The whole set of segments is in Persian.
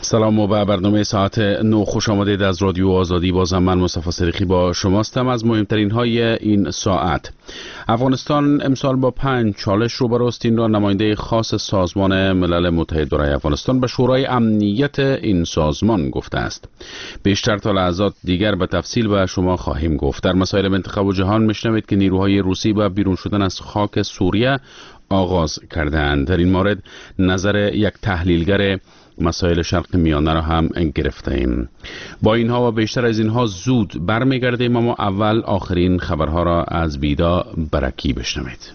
سلام و به برنامه ساعت 9 خوش آمدید از رادیو آزادی. بازم من مصطفی صدیقی با شماستم. از مهمترین های این ساعت: افغانستان امسال با 5 چالش روبروست. این را نماینده خاص سازمان ملل متحد برای افغانستان به شورای امنیت این سازمان گفته است. بیشتر تا لحظات دیگر به تفصیل به شما خواهیم گفت. در مسائل منطقه و جهان میشنوید که نیروهای روسی به بیرون شدن از خاک سوریه آغاز کردند. در این مورد نظر یک تحلیلگر مسائل شرق میانه را هم گرفته ایم. با اینها و بیشتر از اینها زود برمیگردیم، اما اول آخرین خبرها را از بیدا برکی بشنوید.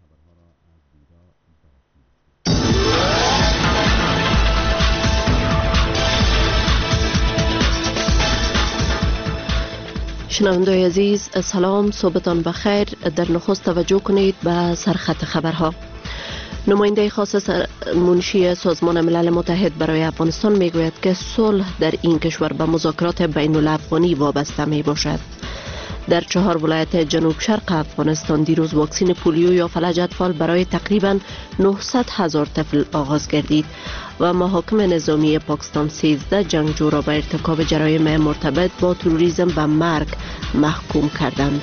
شنوندگان عزیز، سلام، صبحتان بخیر. در نخست توجه کنید به سرخط خبرها. نماینده خاص منشی سازمان ملل متحد برای افغانستان میگوید که صلح در این کشور به مذاکرات بین الافغانی وابسته می باشد. در 4 ولایت جنوب شرق افغانستان دیروز واکسین پولیو یا فلج اطفال برای تقریبا 900,000 طفل آغاز گردید و محاکم نظامی پاکستان 13 جنگجو را به ارتکاب جرایم مرتبط با تروریسم به مرگ محکوم کردند.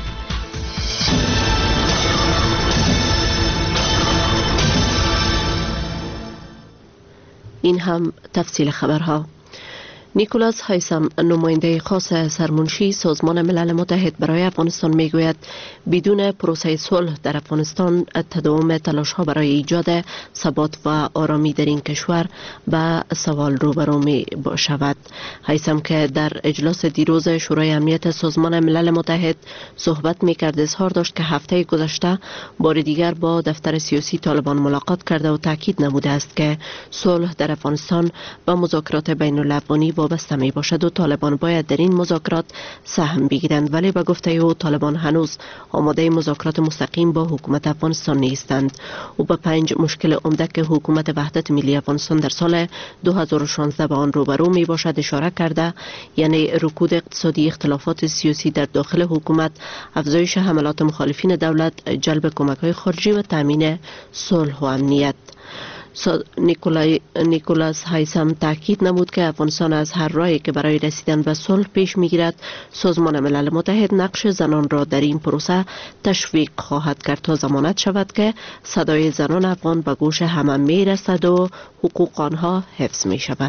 این هم تفصیل خبرها. نیکولاس هایسم، نماینده خاص سرمنشی سازمان ملل متحد برای افغانستان میگوید بدون پروسه صلح در افغانستان تداوم تلاش ها برای ایجاد ثبات و آرامی در این کشور به سوال روبرو می شود. هایسم که در اجلاس دیروز شورای امنیت سازمان ملل متحد صحبت میکرد اظهار داشت که هفته گذشته بار دیگر با دفتر سیاسی طالبان ملاقات کرده و تاکید نموده است که صلح در افغانستان به مذاکرات بین الافغانی وابسته می باشد و طالبان باید در این مذاکرات سهم بگیرند، ولی به گفته او طالبان هنوز آماده مذاکرات مستقیم با حکومت افغانستان نیستند. او به 5 مشکل عمده که حکومت وحدت ملی افغانستان در سال 2016 به آن روبرو می باشد اشاره کرده، یعنی رکود اقتصادی، اختلافات سیاسی در داخل حکومت، افزایش حملات مخالفین دولت، جلب کمک‌های خارجی و تامین صلح و امنیت. نیکولاس هایسم تاکید نمود که افغانستان از هر راهی که برای رسیدن به صلح پیش میگیرد سازمان ملل متحد نقش زنان را در این پروسه تشویق خواهد کرد تا ضمانت شود که صدای زنان افغان به گوش همه میرسد و حقوق آنها حفظ می شود.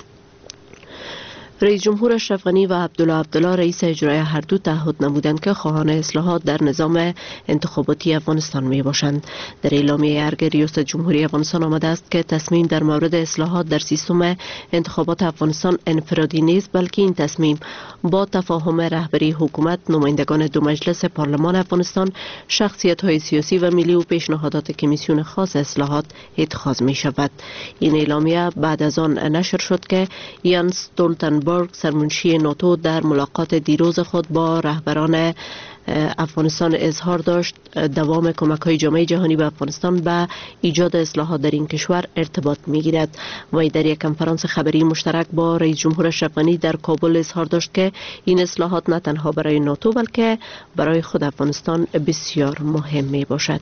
رئیس جمهور اشرف غنی و عبدالله رئیس اجرایی هر دو تعهد نمودند که خواهان اصلاحات در نظام انتخاباتی افغانستان می باشند. در اعلامیه ارگ ریاست جمهوری افغانستان آمده است که تصمیم در مورد اصلاحات در سیستم انتخابات افغانستان انفرادی نیست، بلکه این تصمیم با تفاهم رهبری حکومت، نمایندگان دو مجلس پارلمان افغانستان، شخصیت‌های سیاسی و ملی و پیشنهادات کمیسیون خاص اصلاحات اتخاذ می شود. این اعلامیه بعد از آن نشر شد که یانس استولتنبرگ سرمنشی ناتو در ملاقات دیروز خود با رهبران افغانستان اظهار داشت دوام کمک‌های جامعه جهانی به افغانستان به ایجاد اصلاحات در این کشور ارتباط می‌گیرد. و در یک کنفرانس خبری مشترک با رئیس جمهور اشرف غنی در کابل اظهار داشت که این اصلاحات نه تنها برای ناتو بلکه برای خود افغانستان بسیار مهم میباشد.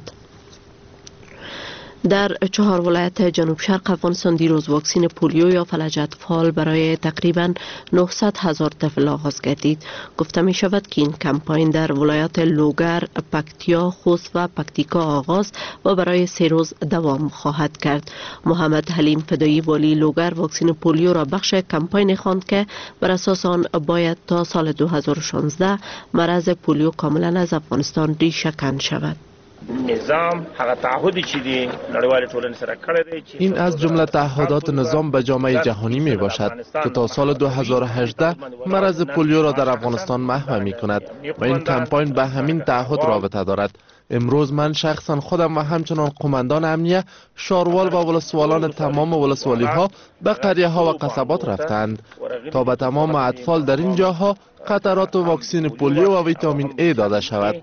در 4 ولایت جنوب شرق افغانستان دیروز واکسین پولیو یا فلج اطفال برای تقریبا 900,000 طفل آغاز گردید. گفته می شود که این کمپاین در ولایات لوگر، پکتیا، خوست و پکتیکا آغاز و برای 3 روز دوام خواهد کرد. محمد حلیم فدایی والی لوگر واکسین پولیو را بخش کمپاین خواند که بر اساس آن باید تا سال 2016 مرض پولیو کاملا از افغانستان ریشه کن شود. نظام هغه تعهدی چې دی نړیوال ټولنې سره کړی دی. این از جمله تعهدات نظام به جامعه جهانی می باشد که تا سال 2018 مرض پولیو را در افغانستان محو می کند و این کمپاین به همین تعهد رابطه دارد. امروز من شخصا خودم و همچنان قماندان امنیه شاروال و ولسوالان تمام ولسوالی ها به قریه ها و قصبات رفتند تا به تمام اطفال در این جاها قطرات و واکسین پولیو و ویتامین ای داده شود.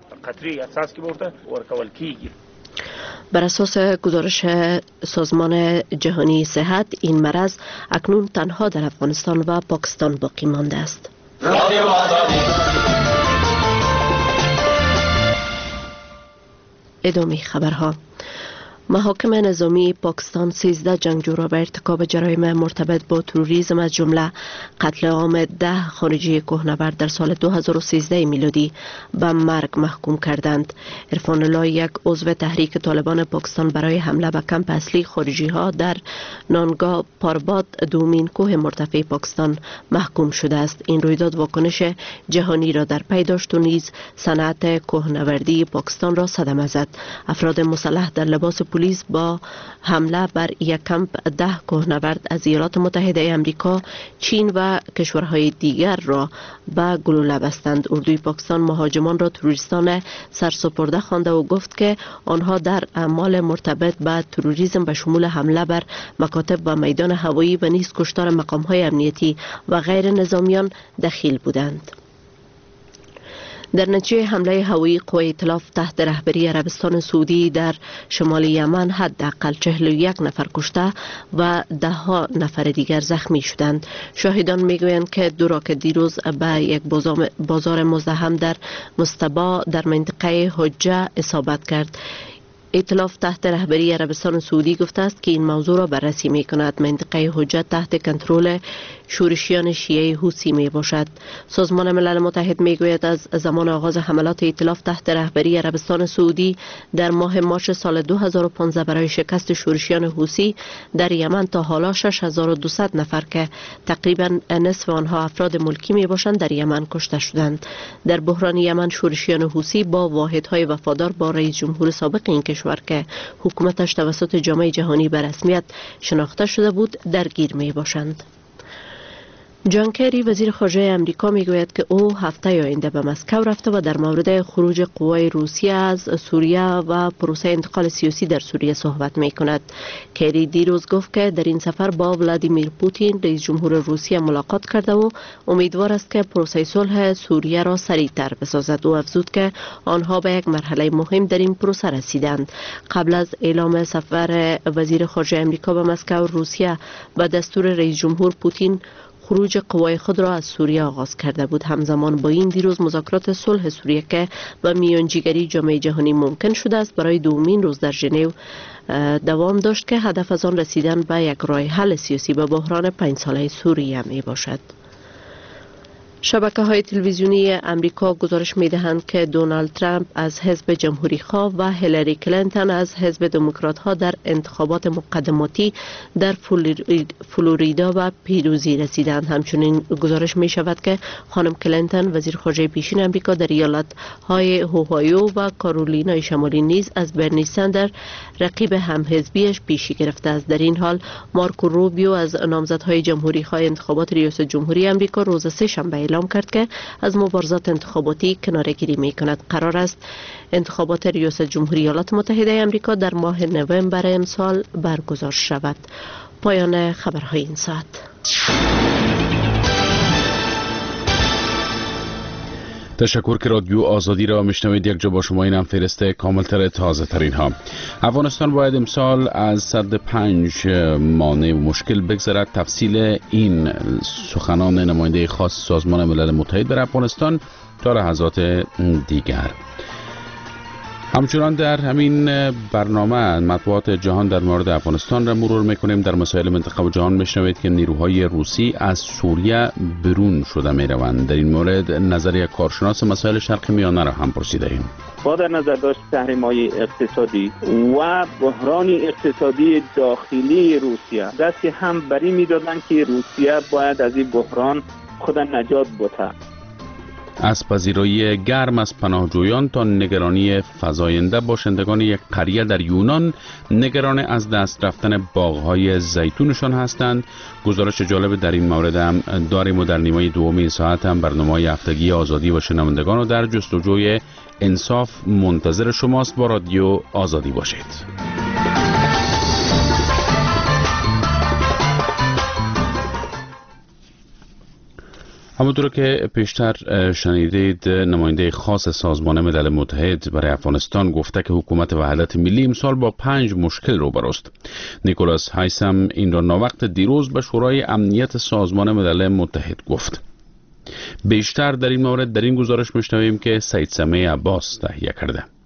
بر اساس گزارش سازمان جهانی صحت این مرض اکنون تنها در افغانستان و پاکستان باقی مانده است. ادامه خبرها. محاکم نظامی پاکستان 13 جنگجو را به ارتکاب جرایم مرتبط با تروریسم از جمله قتل عام 10 خارجی کوهنورد در سال 2013 میلادی به مرگ محکوم کردند. عرفان الله، یک عضو تحریک طالبان پاکستان، برای حمله به کمپ اصلی خارجی ها در نانگا پارباد، دومین کوه مرتفع پاکستان، محکوم شده است. این رویداد واکنش جهانی را در پی داشت و نیز صنعت کوهنوردی پاکستان را صدمه زد. افراد مسلح در لباس پلیس با حمله بر یک کمپ 10 کوهنورد از ایالات متحده آمریکا، چین و کشورهای دیگر را به گلوله بستند. اردوی پاکستان مهاجمان را تروریستان سرسپرده خوانده و گفت که آنها در اعمال مرتبط با تروریسم به شمول حمله بر مکاتب و میدان هوایی و نیز کشتار مقام‌های امنیتی و غیر نظامیان دخیل بودند. در نتیجه حمله هوایی قوای ائتلاف تحت رهبری عربستان سعودی در شمال یمن حداقل 41 نفر کشته و 10 نفر دیگر زخمی شدند. شاهدان میگویند که 2 راکت دیروز به یک بازار مزدحم در مستبا در منطقه حجه اصابت کرد. ائتلاف تحت رهبری عربستان سعودی گفته است که این موضوع را بررسی می کند. منطقه حجه تحت کنترل شورشیان شیعه حوثی می باشد. سازمان ملل متحد می گوید از زمان آغاز حملات ائتلاف تحت رهبری عربستان سعودی در ماه مارس سال 2015 برای شکست شورشیان حوثی در یمن تا حالا 6200 نفر که تقریبا نصف آنها افراد ملکی می باشند در یمن کشته شدند. در بحران یمن شورشیان حوثی با واحدهای وفادار با رئیس جمهور سابق این کشور که حکومتش توسط جامعه جهانی به رسمیت شناخته شده بود درگیر می باشند. جان کری، وزیر خارجه امریکا، میگوید که او هفته آینده به مسکو رفته و در مورد خروج قوای روسیه از سوریه و پروسه انتقال سیاسی در سوریه صحبت می کند. کری دیروز گفت که در این سفر با ولادیمیر پوتین رئیس جمهور روسیه ملاقات کرده و امیدوار است که پروسه صلح سوریه را سریعتر بسازد. او افزود که آنها به یک مرحله مهم در این پروسه رسیدند. قبل از اعلام سفر وزیر خارجه امریکا به مسکو، روسیه به دستور رئیس جمهور پوتین خروج قوای خود را از سوریه آغاز کرده بود. همزمان با این دیروز مذاکرات صلح سوریه که با میانجیگری جامعه جهانی ممکن شده است برای دومین روز در ژنو دوام داشت که هدف از آن رسیدن به یک راه حل سیاسی به بحران 5 ساله سوریه می باشد. شبکه‌های تلویزیونی امریکا گزارش می‌دهند که دونالد ترامپ از حزب جمهوری‌خواه و هیلاری کلینتون از حزب دموکرات‌ها در انتخابات مقدماتی در فلوریدا به پیروزی رسیدند. همچنین گزارش می‌شود که خانم کلینتون، وزیر خارجه پیشین امریکا، در ایالت‌های اوهایو و کارولینای شمالی نیز از برنی سندر، رقیب همحزبیش، پیشی گرفته است. در این حال مارکو روبیو از نامزدهای جمهوری‌خواه انتخابات ریاست جمهوری امریکا روز سه‌شنبه اعلام کرد که از مبارزات انتخاباتی کناره‌گیری می‌کند. قرار است انتخابات ریاست جمهوری ایالات متحده آمریکا در ماه نوامبر امسال برگزار شود. پایان خبرهای این ساعت. تشکر که رادیو آزادی را میشنوید. یک جا با شما اینم فهرست کاملتر تازه ترین ها. افغانستان باید امسال از سد 5 مانع و مشکل بگذرد. تفصیل این سخنان نماینده خاص سازمان ملل متحد در افغانستان تا لحظات دیگر. همچنان در همین برنامه مطبوعات جهان در مورد افغانستان را مرور میکنیم. در مسائل منطقه و جهان میشنوید که نیروهای روسی از سوریه برون شده میروند. در این مورد نظر یک کارشناس مسائل شرق میانه را هم پرسیده ایم. با در نظر داشت تحریم‌های اقتصادی و بحران اقتصادی داخلی روسیه دستی هم بری میدادند که روسیه باید از این بحران خود نجات بده. از پذیرایی گرم از پناهجویان تا نگرانی فزاینده، باشندگان یک قریه در یونان نگران از دست رفتن باغ‌های زیتونشان هستند. گزارش جالب در این مورد هم داریم و در نیمه دوم این ساعت هم برنامه هفتگی آزادی و شنوندگان رو در جستجوی انصاف منتظر شماست. با رادیو آزادی باشید. همونطور که پیشتر شنیدید، نماینده خاص سازمان ملل متحد برای افغانستان گفته که حکومت وحدت ملی امسال با 5 مشکل روبروست. نیکولاس هایسم این را ناوقت دیروز به شورای امنیت سازمان ملل متحد گفت. بیشتر در این مورد در این گزارش میشنویم که سید سمیع عباس تهیه کرده.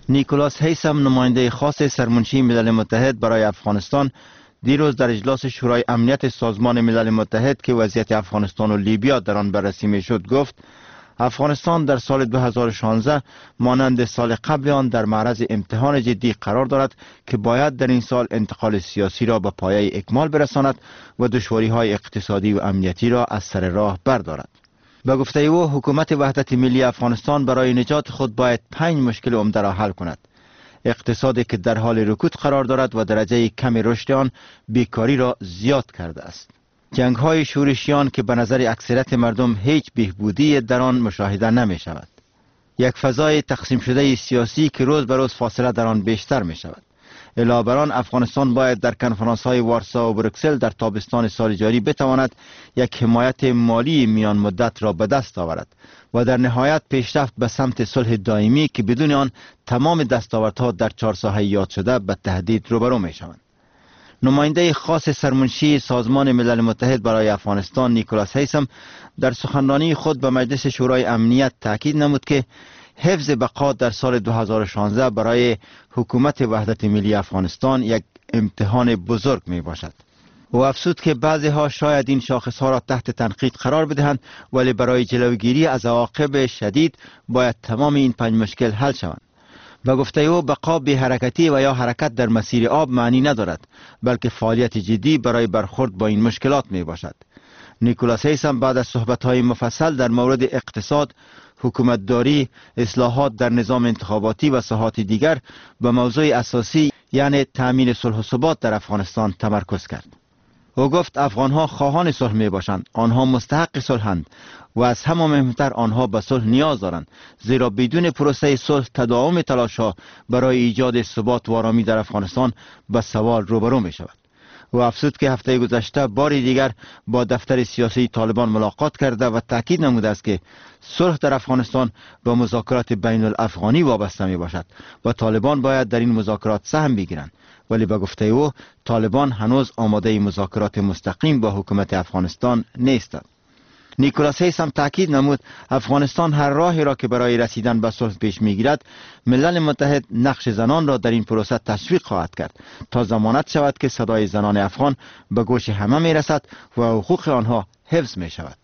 نیکولاس هیثم، نماینده خاص سرمنشی ملل متحد برای افغانستان، دیروز در اجلاس شورای امنیت سازمان ملل متحد که وضعیت افغانستان و لیبیا در آن بررسی می‌شد گفت افغانستان در سال 2016 مانند سال قبل آن در معرض امتحان جدی قرار دارد که باید در این سال انتقال سیاسی را به پایه اکمال برساند و دشواری‌های اقتصادی و امنیتی را از سر راه بردارد. به گفته او حکومت وحدت ملی افغانستان برای نجات خود باید 5 مشکل عمده را حل کند. اقتصادی که در حال رکود قرار دارد و درجه کم رشد آن بیکاری را زیاد کرده است. جنگ‌های شورشیان که به نظر اکثریت مردم هیچ بهبودی در آن مشاهده نمی شود. یک فضای تقسیم شده سیاسی که روز به روز فاصله در آن بیشتر می شود. علاوه بر آن افغانستان باید در کنفرانس‌های وارسا و بروکسل در تابستان سال جاری بتواند یک حمایت مالی میان مدت را به دست آورد و در نهایت پیشرفت به سمت صلح دائمی که بدون آن تمام دستاوردها در 4 ساحه یاد شده به تهدید روبرو می شوند. نماینده خاص سرمنشی سازمان ملل متحد برای افغانستان نیکولاس هیثم در سخنرانی خود به مجلس شورای امنیت تاکید نمود که حفظ بقا در سال 2016 برای حکومت وحدت ملی افغانستان یک امتحان بزرگ می باشد. و افزود که بعضی ها شاید این شاخص ها را تحت تنقید قرار بدهند ولی برای جلوگیری از عواقب شدید باید تمام این 5 مشکل حل شوند. به گفته او بقا بی حرکتی و یا حرکت در مسیر آب معنی ندارد بلکه فعالیت جدی برای برخورد با این مشکلات می باشد. نیکولاس هیثم بعد از صحبت‌های مفصل در مورد اقتصاد، حکومتداری، اصلاحات در نظام انتخاباتی و ساحات دیگر به موضوع اساسی یعنی تأمین صلح و ثبات در افغانستان تمرکز کرد. او گفت افغانها خواهان صلح می باشند، آنها مستحق صلحند و از همه مهمتر آنها به صلح نیاز دارند زیرا بدون پروسه صلح تداوم تلاش‌ها برای ایجاد ثبات و آرامی در افغانستان به سوال روبرو می شود. و افزود که هفته گذشته باری دیگر با دفتر سیاسی طالبان ملاقات کرده و تاکید نموده است که صلح در افغانستان به مذاکرات بین الافغانی وابسته می باشد و طالبان باید در این مذاکرات سهم بگیرند، ولی به گفته او طالبان هنوز آماده مذاکرات مستقیم با حکومت افغانستان نیستند. نیکولاس هیثم تاکید نمود افغانستان هر راهی را که برای رسیدن به صلح پیش میگیرد ملل متحد نقش زنان را در این پروسه تشویق خواهد کرد تا ضمانت شود که صدای زنان افغان به گوش همه میرسد و حقوق آنها حفظ می شود.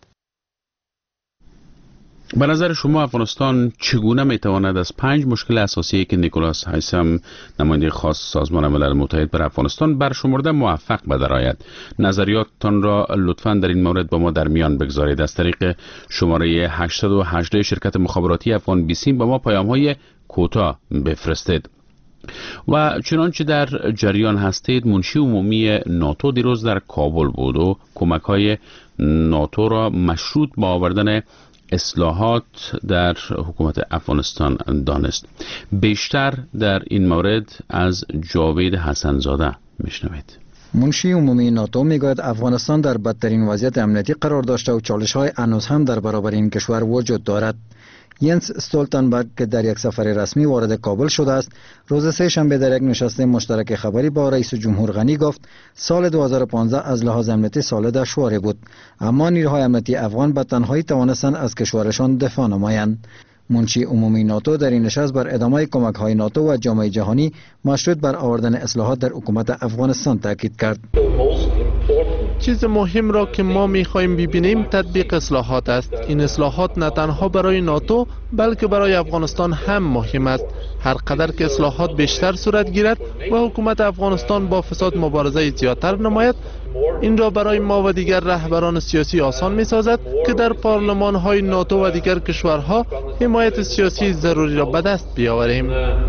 به نظر شما افغانستان چگونه میتواند از 5 مشکل اساسی که نیکولاس هیثم نماینده خاص سازمان ملل متحد بر افغانستان برشمرده موفق بدرآید؟ نظریاتتان را لطفاً در این مورد با ما در میان بگذارید. از طریق شماره 818 شرکت مخابراتی افغان بیسیم با ما پیام‌های کوتاه بفرستید. و چنانچه در جریان هستید منشی عمومی ناتو دیروز در کابل بود و کمک‌های ناتو را مشروط با آوردن اصلاحات در حکومت افغانستان دانست. بیشتر در این مورد از جاوید حسن‌زاده میشنوید. منشی عمومی ناتو میگوید افغانستان در بدترین وضعیت امنیتی قرار داشته و چالش‌های هنوز هم در برابر این کشور وجود دارد. ینس استولتنبرگ که در یک سفر رسمی وارد کابل شده است، روز سه شنبه در یک نشست مشترک خبری با رئیس جمهور غنی گفت سال 2015 از لحاظ امنیتی سال دشواری بود، اما نیروهای امنیتی افغان به تنهایی توانستند از کشورشان دفاع نمایند. منشی عمومی ناتو در این نشست بر ادامه کمک‌های ناتو و جامعه جهانی مشروط بر آوردن اصلاحات در حکومت افغانستان تاکید کرد. چیز مهم را که ما می‌خواهیم ببینیم تطبیق اصلاحات است. این اصلاحات نه تنها برای ناتو بلکه برای افغانستان هم مهم است. هر قدر که اصلاحات بیشتر صورت گیرد و حکومت افغانستان با فساد مبارزه زیادتر نماید، این را برای ما و دیگر رهبران سیاسی آسان می‌سازد که در پارلمان‌های ناتو و دیگر کشورها حمایت سیاسی ضروری را به دست بیاوریم.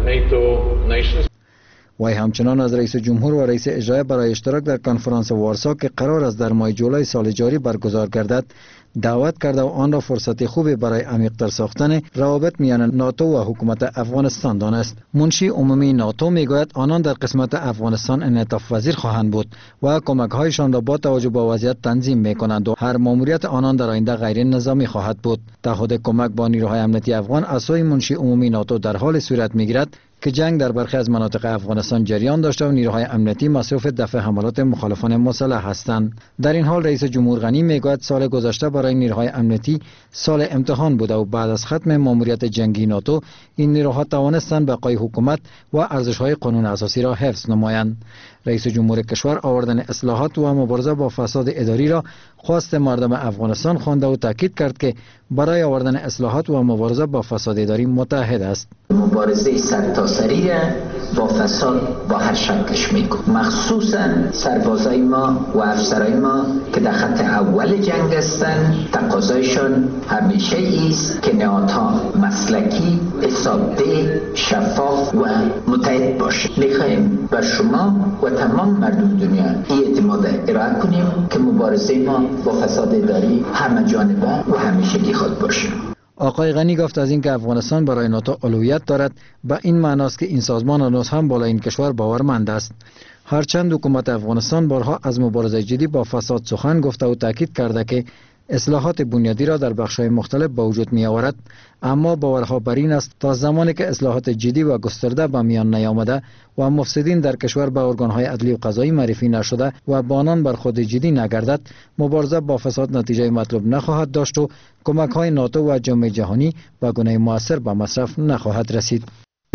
وی همچنان از رئیس جمهور و رئیس اجرایی برای اشتراک در کنفرانس وارسا که قرار است در ماه جولای سال جاری برگزار گردد دعوت کرده و آن را فرصت خوبی برای عمیق‌تر ساختن روابط میان ناتو و حکومت افغانستان دانست. منشی عمومی ناتو میگوید آنان در قسمت افغانستان انعطاف پذیر خواهند بود و کمک‌هایشان را با توجه به وضعیت تنظیم می‌کنند و هر ماموریت آنان در آینده غیر نظامی خواهد بود. تعهد کمک با نیروهای امنیتی افغان از سوی منشی عمومی ناتو در حال صورت می‌گیرد که جنگ در برخی از مناطق افغانستان جریان داشته و نیروهای امنیتی مصروف دفع حملات مخالفان مسلح هستند. در این حال رئیس جمهور غنی میگوید سال گذشته برای نیروهای امنیتی سال امتحان بوده و بعد از ختم ماموریت جنگی ناتو این نیروها توانستند بقای حکومت و ارزش‌های قانون اساسی را حفظ نمایند. رئیس جمهور کشور آوردن اصلاحات و مبارزه با فساد اداری را خواست مردم افغانستان خوانده و تاکید کرد که برای آوردن اصلاحات و مبارزه با فساد اداری متحد است. مبارزه سرتاسری با فساد با هر شکلش میکنیم، مخصوصا سربازای ما و افسرای ما که در خط اول جنگ هستند. تقاضایشان همیشه ایست که نهادها مسلکی، حسابده، شفاف و متحد باشد. میخواهیم بر شما و تمام مردم دنیا این اعتماد ارائه کنیم که مبارزه ما با فساد اداری همه جانبه و همیشگی خود باشه. آقای غنی گفت از اینکه افغانستان برای ناتو اولویت دارد به این معناست که این سازمان هنوز هم بالای این کشور باورمند است. هرچند حکومت افغانستان بارها از مبارزه جدی با فساد سخن گفته و تاکید کرده که اصلاحات بنیادی را در بخش‌های مختلف به وجود می آورد، اما باورها بر این است تا زمانی که اصلاحات جدی و گسترده به میان نیامده و مفسدین در کشور به ارگان‌های عدلی و قضایی معرفی نشده و با آنان بر خود جدی نگردد، مبارزه با فساد نتیجه مطلوب نخواهد داشت و کمک‌های ناتو و جامعه جهانی به گونه مؤثر به مصرف نخواهد رسید.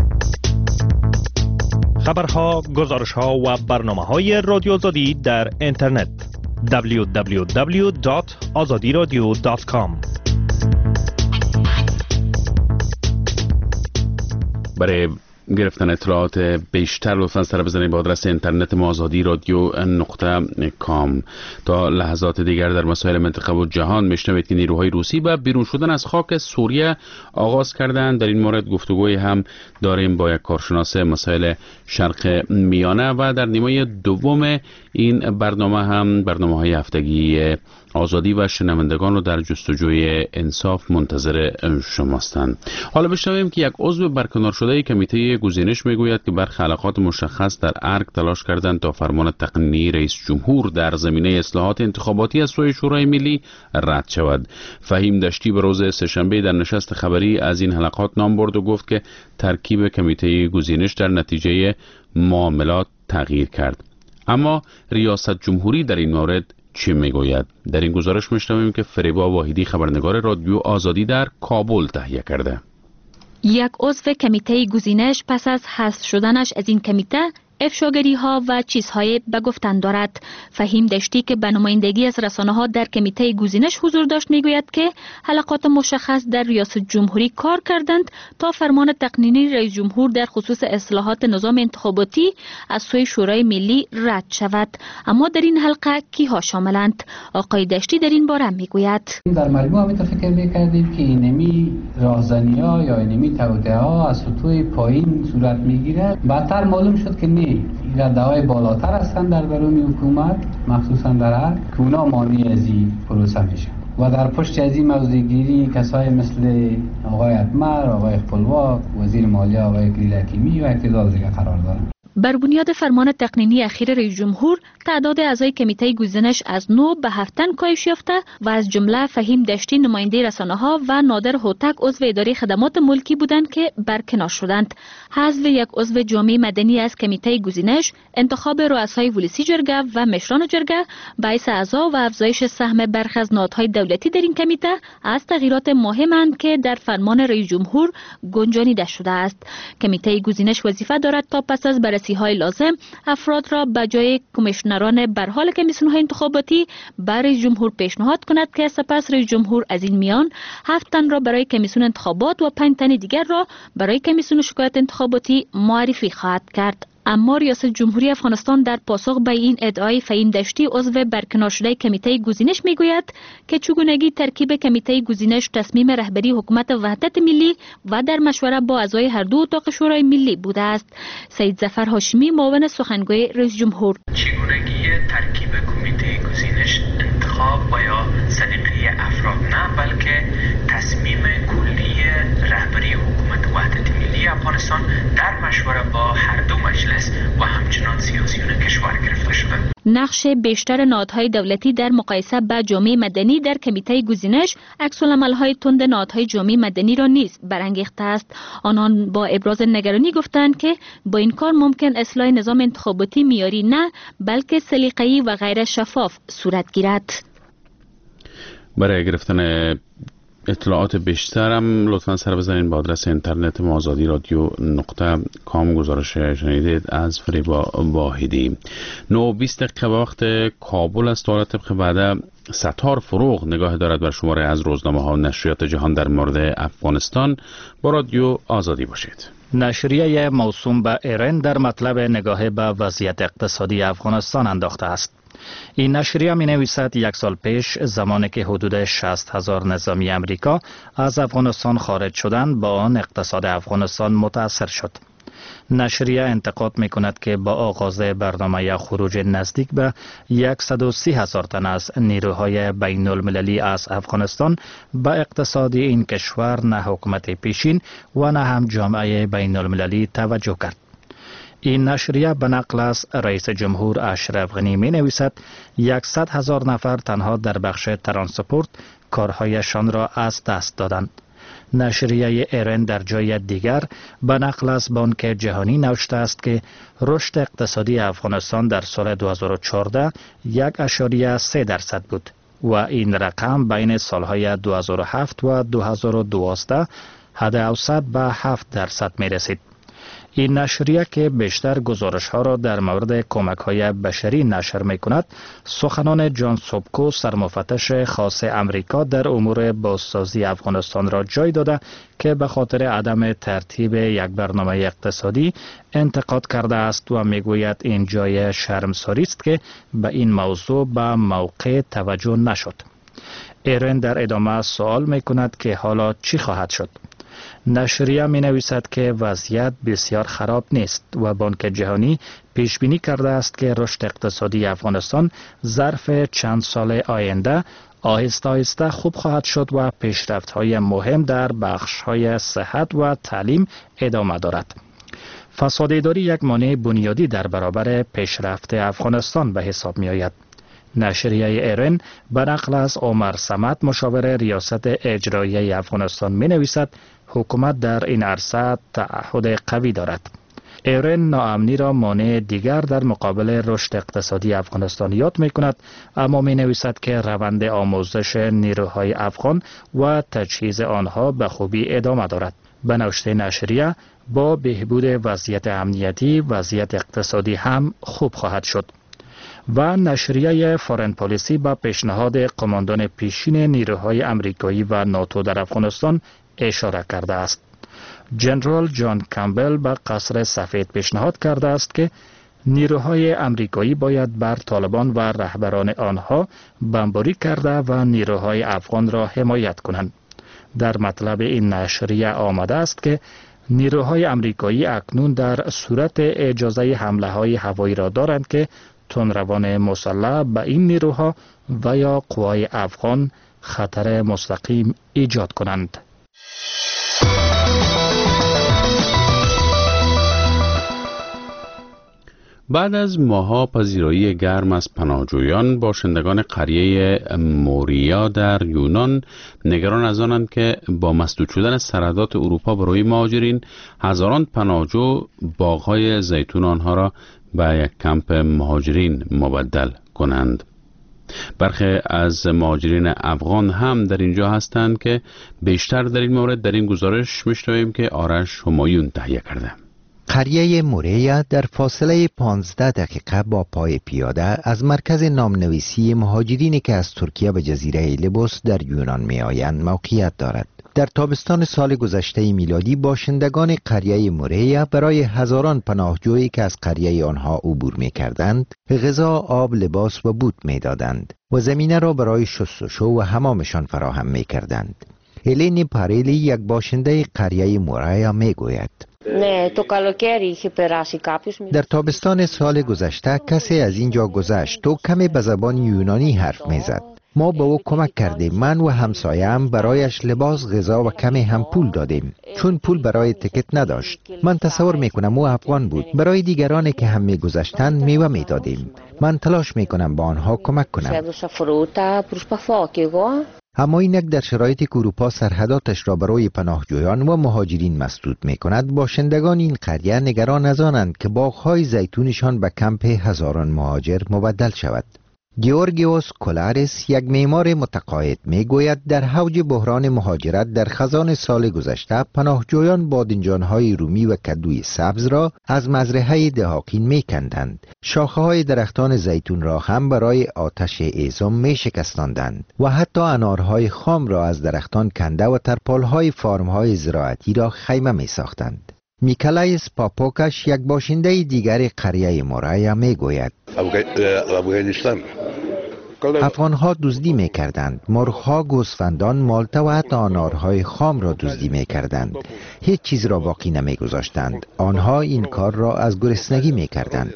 خبرها، گزارش‌ها و برنامه‌های رادیو آزادی در اینترنت www.azadiradio.com. برای گرفتن اطلاعات بیشتر لطفاً سر بزنید به آدرس اینترنت ما azadi.radio.com. تا لحظات دیگر در مسائل منطقه و جهان میشنوید که نیروهای روسی به بیرون شدن از خاک سوریه آغاز کردند. در این مورد گفتگوی هم داریم با یک کارشناس مسائل شرق میانه و در نیمه دوم این برنامه هم برنامه‌های هفتگی آزادی و شنوندگان رو در جستجوی انصاف منتظر شماستند. حالا بشنویم که یک عضو برکنار شده کمیته گزینش میگوید که برخی حلقات مشخص در ارگ تلاش کردند تا فرمان تقنینی رئیس جمهور در زمینه اصلاحات انتخاباتی از سوی شورای ملی رد شود. فهیم دشتی به روز سه‌شنبه در نشست خبری از این حلقات نام برد و گفت که ترکیب کمیته گزینش در نتیجه معاملات تغییر کرد. اما ریاست جمهوری در این مورد چی میگوید؟ در این گزارش میشنویم که فریبا واحدی خبرنگار رادیو آزادی در کابل تهیه کرده. یک عضو کمیته گزینش پس از حذف شدنش از این کمیته افشاگری ها و چیزهای به گفتن دارد. فهیم دشتی که به نمایندگی از رسانه ها در کمیته گزینش حضور داشت میگوید که حلقات مشخص در ریاست جمهوری کار کردند تا فرمان تقنینی رئیس جمهور در خصوص اصلاحات نظام انتخاباتی از سوی شورای ملی رد شود. اما در این حلقه کیها شاملند؟ آقای دشتی در این باره میگوید در مجموع هم فکر میکردیم که اینمی راهزنی‌ها یا اینمی توطئه‌ها از سطوح پایین صورت میگیره. بعدتر معلوم شد که ایرادهای بالاتر هستند در درون حکومت، مخصوصا در ارگ، که اونا مانع از این پروسه میشن و در پشت از این موضوعگیری کسای مثل آقای اتمر، آقای خپلواک، وزیر مالیه آقای گلیل حکیمی و اقتدار دیگه قرار دارند. بر بنیاد فرمان تقنینی اخیر رئیس جمهور تعداد اعضای کمیته گزینش از 9 به 7 کاهش یافته و از جمله فهیم دشتی نماینده رسانه‌ها و نادر هوتک عضو اداره خدمات ملکی بودند که برکنار شدند. حذف یک عضو جامعه مدنی از کمیته گزینش، انتخاب رؤسای ولسی جرگه و مشران جرگه باعث اعضا و افزایش سهم برخی از نهادهای دولتی در این کمیته از تغییرات مهمند که در فرمان رئیس جمهور گنجانیده شده است. کمیته گزینش وظیفه دارد تا پس از های لازم افراد را به جای کمیشنران بر حال کمیسیون‌های انتخاباتی برای جمهور پیشنهاد کند که سپس رئیس جمهور از این میان 7 تن را برای کمیسیون انتخابات و 5 تن دیگر را برای کمیسیون شکایت انتخاباتی معرفی خواهد کرد. اما ریاست جمهوری افغانستان در پاسخ به این ادعای فهیم دشتی عضو برکنار شده کمیته گزینش میگوید که چگونگی ترکیب کمیته گزینش تصمیم رهبری حکومت وحدت ملی و در مشوره با اعضای هر دو اتاق شورای ملی بوده است. سید ظفر هاشمی معاون سخنگوی رئیس جمهور: چگونگی ترکیب کمیته گزینش انتخاب و یا سلیقه افراد نه، بلکه تصمیم کلی رهبری حکومت وحدت ملی افغانستان در مشوره با هر دو مجلس و همچنان سیاسیون کشور گرفته شده. نقش بیشتر نهادهای دولتی در مقایسه با جامعه مدنی در کمیته گزینش عکس‌العمل‌های تند نهادهای جامعه مدنی را نیز برانگیخته است. آنان با ابراز نگرانی گفتند که با این کار ممکن اصلاح نظام انتخاباتی معیاری نه بلکه سلیقه‌ای و غیر شفاف صورت گیرد. برای گرفتن اطلاعات بیشترم لطفاً سر بزنین با آدرس اینترنت ما azadi.radio.com. گزارش شنیدید از فریبا واحدی. 9:20 دقیقه وقت کابل است. تا طبق وعده ستار فروغ نگاه دارد بر شماره از روزنامه‌ها و نشریات جهان در مورد افغانستان. با رادیو آزادی باشید. نشریه موسوم به ایران در مطلب نگاه به وضعیت اقتصادی افغانستان انداخته است. این نشریه می نویسد یک سال پیش زمانی که حدود 60,000 نظامی امریکا از افغانستان خارج شدند با آن اقتصاد افغانستان متاثر شد. نشریه انتقاد می کند که با آغاز برنامه خروج نزدیک به 130,000 تن از نیروهای بین المللی از افغانستان به اقتصاد این کشور نه حکومت پیشین و نه هم جامعه بین المللی توجه کرد. این نشریه به نقل از رئیس جمهور اشرف غنی می نویسد 100,000 نفر تنها در بخش ترانسپورت کارهایشان را از دست دادند. نشریه ایران در جای دیگر به نقل از بانک جهانی نوشته است که رشد اقتصادی افغانستان در سال 2014 1.3% بود و این رقم بین سالهای 2007 و 2012 حد اوسط به 7% می رسید. این نشریه که بیشتر گزارش ها را در مورد کمک های بشری نشر می کند، سخنان جان سوبکو سرمفتش خاص امریکا در امور بازسازی افغانستان را جای داده که به خاطر عدم ترتیب یک برنامه اقتصادی انتقاد کرده است و می گوید این جای شرمساری است که به این موضوع به موقع توجه نشد. ایران در ادامه سوال می کند که حالا چی خواهد شد؟ نشریه می نویسد که وضعیت بسیار خراب نیست و بانک جهانی پیش بینی کرده است که رشد اقتصادی افغانستان ظرف چند سال آینده آهسته آهسته خوب خواهد شد و پیشرفت های مهم در بخش های صحت و تعلیم ادامه دارد. فساد اداری یک مانع بنیادی در برابر پیشرفت افغانستان به حساب می آید. نشریه ایران به نقل از عمر صمد مشاور ریاست اجرایی افغانستان می نویسد حکومت در این عرصه تعهد قوی دارد. ایران ناامنی را مانع دیگر در مقابل رشد اقتصادی افغانستان یاد می کند، اما می نویسد که روند آموزش نیروهای افغان و تجهیز آنها به خوبی ادامه دارد. به نوشته نشریه با بهبود وضعیت امنیتی وضعیت اقتصادی هم خوب خواهد شد. و نشریه فارن پالیسی با پیشنهاد قماندان پیشین نیروهای امریکایی و ناتو در افغانستان اشاره کرده است. جنرال جان کامبل به قصر سفید پیشنهاد کرده است که نیروهای امریکایی باید بر طالبان و رهبران آنها بمباری کرده و نیروهای افغان را حمایت کنند. در مطلب این نشریه آمده است که نیروهای امریکایی اکنون در صورت اجازه حمله های هوایی را دارند که تندروان مسلح به این نیروها و یا قوای افغان خطر مستقیم ایجاد کنند. بعد از ماه‌ها پذیرایی گرم از پناهجویان، باشندگان قریه موریا در یونان نگران از آنند که با مسدود شدن سرحدات اروپا برای مهاجرین، هزاران پناهجو باغ‌های زیتون آنها را به یک کمپ مهاجرین مبدل کنند. برخی از مهاجرین افغان هم در اینجا هستند که بیشتر در این مورد در این گزارش میشنویم که آرش همایون تهیه کرده. قریه موریا در فاصله 15 دقیقه با پای پیاده از مرکز نامنویسی مهاجرینی که از ترکیه به جزیره لبوس در یونان می آیند موقعیت دارد. در تابستان سال گذشته میلادی باشندگان قریه موریا برای هزاران پناهجویی که از قریه آنها عبور می کردند غذا، آب، لباس و بود می دادند و زمینه را برای شستشو و حمامشان فراهم می کردند. الینی پاریلی یک باشنده قریه موریا می گوید در تابستان سال گذشته کسی از اینجا گذشت و کمی به زبان یونانی حرف می زد. ما به او کمک کردیم. من و همسایم برایش لباس، غذا و کمی هم پول دادیم چون پول برای تکت نداشت. من تصور میکنم او افغان بود. برای دیگرانی که هم میگذشتند میوه میدادیم. من تلاش میکنم با آنها کمک کنم. اما اینک در شرایطی که اروپا سرحداتش را برای پناهجویان و مهاجرین مسدود میکند، باشندگان این قریه نگران از آنند که باغ‌های زیتونشان به کمپ هزاران مهاجر مبدل شود. گیورگیوس کولاریس، یک معمار متقاعد، میگوید در حوج بحران مهاجرت در خزان سال گذشته پناهجویان بادنجان‌های رومی و کدوی سبز را از مزرعه دهاقین میکندند. شاخه‌های درختان زیتون را هم برای آتش اعزام میشکستاندند و حتی انارهای خام را از درختان کنده و ترپال‌های فارم‌های زراعتی را خیمه میساختند. میکلایس پاپوکش، یک باشنده دیگر قریه مورایا، میگوید افغانها دزدی میکردند. مرغها، گوسفندان، مالته و حتی انارهای خام را دزدی میکردند. هیچ چیز را باقی نمیگذاشتند. آنها این کار را از گرسنگی میکردند.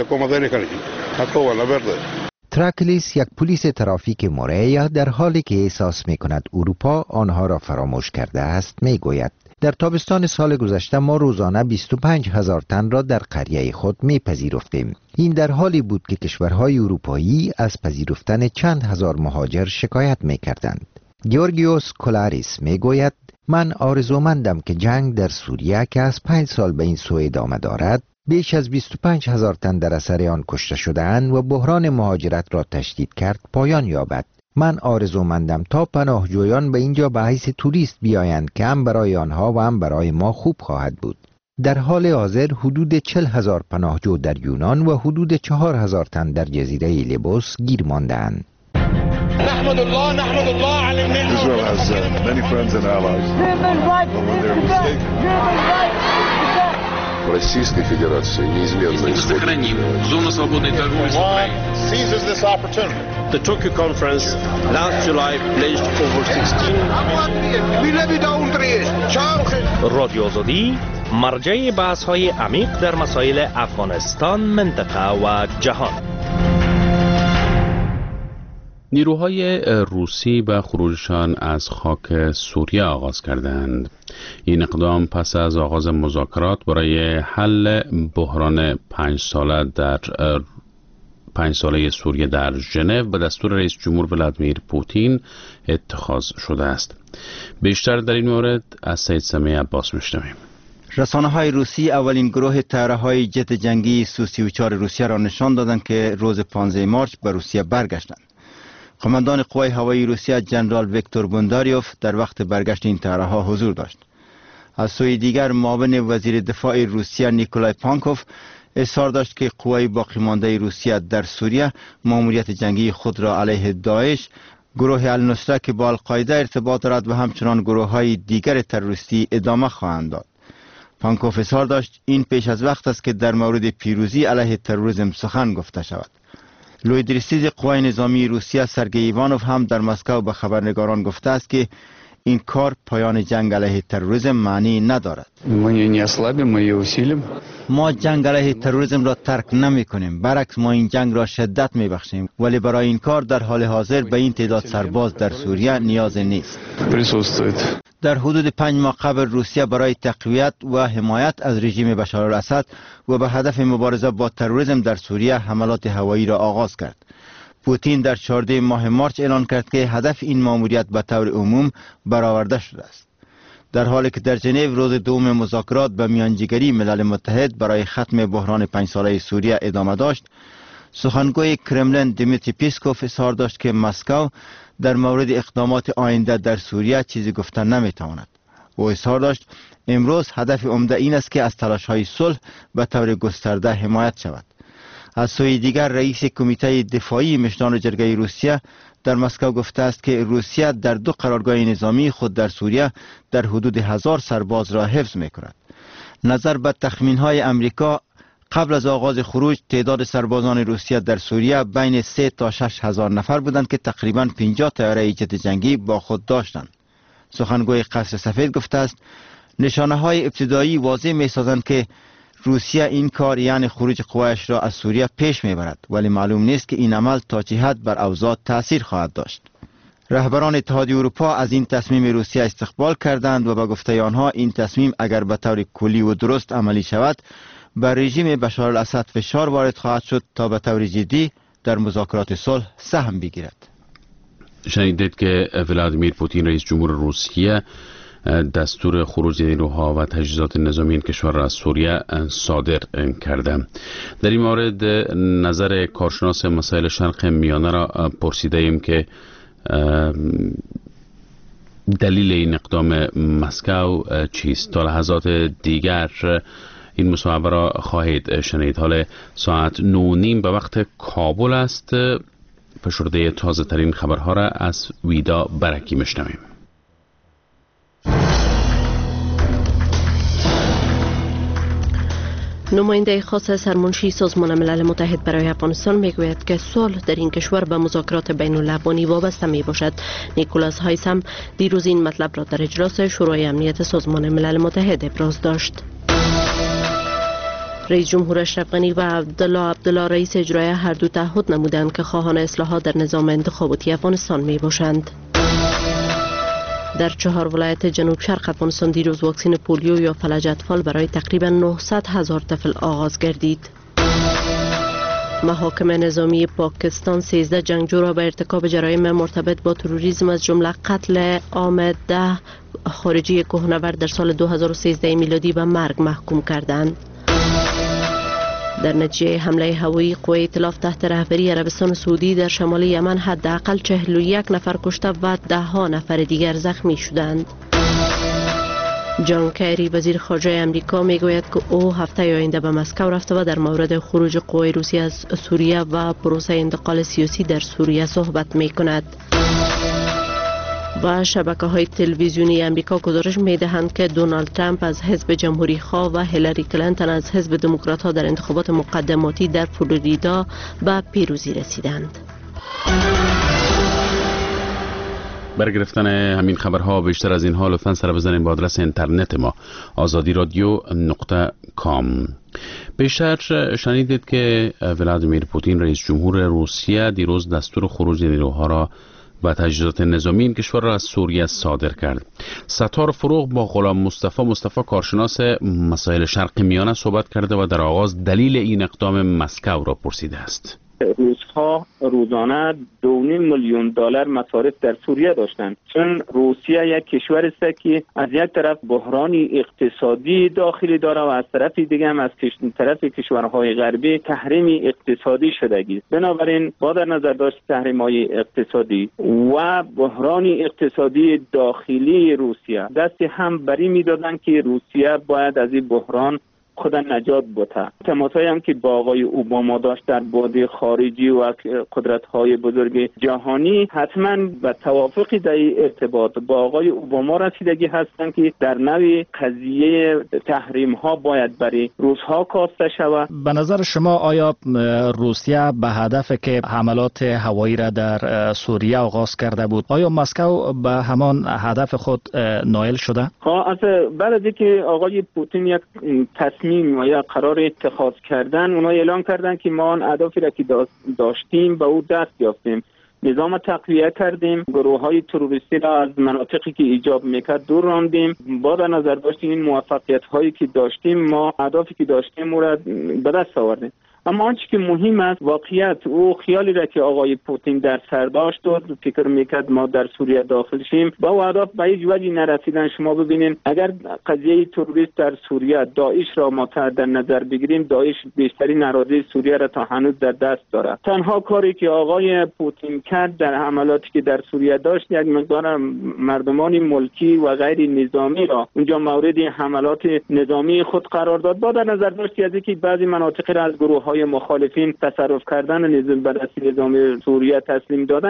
تراکلیس، یک پلیس ترافیک مورایا، در حالی که احساس میکند اروپا آنها را فراموش کرده است، میگوید در تابستان سال گذشته ما روزانه 25,000 تن را در قریه خود میپذیرفتیم. این در حالی بود که کشورهای اروپایی از پذیرفتن چند هزار مهاجر شکایت میکردند. گیورگیوس کولاریس میگوید من آرزومندم که جنگ در سوریه که از 5 سال به این سو ادامه دارد، بیش از 25,000 تن در اثر آن کشته شده‌اند و بحران مهاجرت را تشدید کرد پایان یابد. من آرزومندم تا پناهجویان به اینجا به حیث توریست بیایند که هم برای آنها و هم برای ما خوب خواهد بود. در حال حاضر حدود 40,000 پناهجو در یونان و حدود 4,000 تن در جزیره لبوس گیر مانده‌اند. نحمد الله على النعمة. Israel has many friends and allies. Российской Федерации неизменно сохраним зону свободной торговли с Украиной. Seizes this opportunity. The Tokyo conference last July pledged over 16 رادیو آزادی مرجع بحث‌های عمیق در مسائل افغانستان، منطقه و جهان. نیروهای روسی به خروجشان از خاک سوریه آغاز کردند. این اقدام پس از آغاز مذاکرات برای حل بحران 5 ساله سوریه در ژنو به دستور رئیس جمهور ولادیمیر پوتین اتخاذ شده است. بیشتر در این مورد از سید سمیع عباس میشنویم. رسانه‌های روسی اولین گروه طیاره‌های جت جنگی سو-34 روسیه را نشان دادند که روز 15 مارس به روسیه برگشتند. قماندان قوای هوایی روسیه جنرال ویکتور بونداریوف در وقت برگشت این طیاره‌ها حضور داشت. از سوی دیگر معاون وزیر دفاع روسیه نیکولای پانکوف اظهار داشت که قوای باقی مانده روسیه در سوریه مأموریت جنگی خود را علیه داعش، گروه النصره که با القاعده ارتباط دارد و همچنان گروه‌های دیگر تروریستی ادامه خواهند داد. پانکوف اظهار داشت این پیش از وقت است که در مورد پیروزی علیه تروریسم سخن گفته شود. لویدریستیز قوای نظامی روسیه سرگئی ایوانوف هم در مسکو به خبرنگاران گفته است که این کار پایان جنگ علیه تروریسم معنی ندارد. ما جنگ علیه تروریسم را ترک نمی کنیم، برعکس ما این جنگ را شدت می بخشیم، ولی برای این کار در حال حاضر به این تعداد سرباز در سوریه نیاز نیست. در حدود 5 ماه قبل روسیه برای تقویت و حمایت از رژیم بشارالاسد و به هدف مبارزه با تروریسم در سوریه حملات هوایی را آغاز کرد. پوتین در 14 ماه مارس اعلان کرد که هدف این مأموریت به طور عموم برآورده شده است. در حالی که در ژنو روز دوم مذاکرات به میانجیگری ملل متحد برای ختم بحران 5 ساله سوریه ادامه داشت، سخنگوی کرملین دیمیتری پیسکوف اظهار داشت که مسکو در مورد اقدامات آینده در سوریه چیزی گفتن نمیتواند. او اظهار داشت امروز هدف عمده این است که از تلاش‌های صلح به طور گسترده حمایت شود. از سوی دیگر رئیس کمیته دفاعی مشران جرگه روسیه در مسکو گفته است که روسیه در 2 قرارگاه نظامی خود در سوریه در حدود 1000 سرباز را حفظ می‌کند. نظر به تخمین‌های امریکا قبل از آغاز خروج تعداد سربازان روسیه در سوریه بین 3 تا 6 هزار نفر بودند که تقریباً 50 طیاره جت جنگی با خود داشتند. سخنگوی قصر سفید گفته است نشانه‌های ابتدایی واضح می‌سازند که روسیه این کار یعنی خروج قوایش را از سوریه پیش میبرد، ولی معلوم نیست که این عمل تا چه حد بر اوضاع تاثیر خواهد داشت. رهبران اتحادیه اروپا از این تصمیم روسیه استقبال کردند و به گفته آنها این تصمیم اگر به طور کلی و درست عملی شود بر رژیم بشار الاسد فشار وارد خواهد شد تا به طور جدی در مذاکرات صلح سهم بگیرد. شنیدید که ولادیمیر پوتین رئیس جمهور روسیه دستور خروج نیروها و تجهیزات نظامی این کشور را از سوریه صادر کرده. در این مورد نظر کارشناس مسائل شرق میانه را پرسیده ایم که دلیل این اقدام مسکو چیست. تا لحظات دیگر این مصاحبه را خواهید شنید. حال ساعت 9:30 به وقت کابل است. فشرده تازه ترین خبرها را از ویدا برکی میشنویم. نماینده خاص سرمنشی سازمان ملل متحد برای افغانستان میگوید که صلح در این کشور به مذاکرات بین الاقوانی وابسته می باشد. نیکولاس هایسم دیروز این مطلب را در اجلاس شورای امنیت سازمان ملل متحد ابراز داشت. رئیس جمهور اشرف غنی و عبدالله رئیس اجرایی هر دو تعهد نمودند که خواهان اصلاحات در نظام انتخاباتی افغانستان می باشند. در 4 ولایت جنوب شرق افغانستان دیروز واکسین پولیو یا فلج اطفال برای تقریبا 900,000 طفل آغاز گردید. محاکم نظامی پاکستان 13 جنگجو را به ارتکاب جرایم مرتبط با تروریسم از جمله قتل عام 10 خارجی کوهنورد در سال 2013 میلادی به مرگ محکوم کردند. در نتیجه حمله هوایی قوه ائتلاف تحت رهبری عربستان سعودی در شمال یمن حداقل 41 نفر کشته و 10 نفر دیگر زخمی شدند. جان کری وزیر خارجه امریکا میگوید که او هفته آینده به مسکو رفته و در مورد خروج قوای روسی از سوریه و پروسه انتقال سیاسی در سوریه صحبت میکند. و شبکه‌های تلویزیونی امریکا گزارش می‌دهند که دونالد ترامپ از حزب جمهوری خواه و هیلاری کلینتون از حزب دموکرات‌ها در انتخابات مقدماتی در فلوریدا به پیروزی رسیدند. برای گرفتن همین خبرها بیشتر از اینها لطفاً سر بزنید به آدرس اینترنت ما azadiradio.com. بیشتر شنیدید که ولادیمیر پوتین رئیس جمهور روسیه دیروز دستور خروج نیروها را و تجهیزات نظامی این کشور را از سوریه صادر کرد. ستار فروغ با غلام مصطفی کارشناس مسائل شرق میانه صحبت کرده و در آغاز دلیل این اقدام مسکو را پرسیده است. روزها روزانه 2.5 میلیون دلار مصارف در سوریه داشتند، چون روسیه یک کشور است که از یک طرف بحرانی اقتصادی داخلی داره و از طرف دیگه هم از طرف کشورهای غربی تحریم اقتصادی شدگی است. بنابراین با در نظر داشت تحریم‌های اقتصادی و بحرانی اقتصادی داخلی روسیه دست هم بری می‌دادند که روسیه باید از این بحران خود نجات بوده. تماسایی هم که با آقای اوباما داشت در بعد خارجی و قدرت‌های بزرگ جهانی حتما به توافقی در ارتباط با آقای اوباما رسیدگی هستند که در نوع قضیه تحریم‌ها باید برای روس‌ها کاسته شود. به نظر شما آیا روسیه به هدف که حملات هوایی را در سوریه آغاز کرده بود، آیا مسکو به همان هدف خود نائل شده؟ از بعد از اینکه آقای پوتین یک تصمیم و یا قرار اتخاذ کردن، اونا اعلام کردن که ما آن اهدافی را که داشتیم به او دست یافتیم. نظام تقویه کردیم، گروه‌های تروریستی را از مناطقی که ایجاب میکرد دور راندیم. با در نظر داشتیم این موفقیت‌هایی که داشتیم، ما اهدافی که داشتیم او را به دست آوردیم. اما آنچه که مهم است واقعیت او خیالی را که آقای پوتین در سر داشت و فکر میکرد ما در سوریه داخل شیم با او اهداف به هیچ وجهی نرسیدن. شما ببینید اگر قضیه تروریست در سوریه داعش را ما در نظر بگیریم، داعش بیشترین اراضی سوریه را تا هنوز در دست دارد. تنها کاری که آقای پوتین کرد در حملاتی که در سوریه داشت، یک مقدار مردمان ملکی و غیر نظامی را اونجا مورد حملات نظامی خود قرار داد. با در نظر داشت از اینکه بعضی مناطق را از گروه مخالفین تصرف کردن و نظام به دست نظام سوریه تسلیم دادن،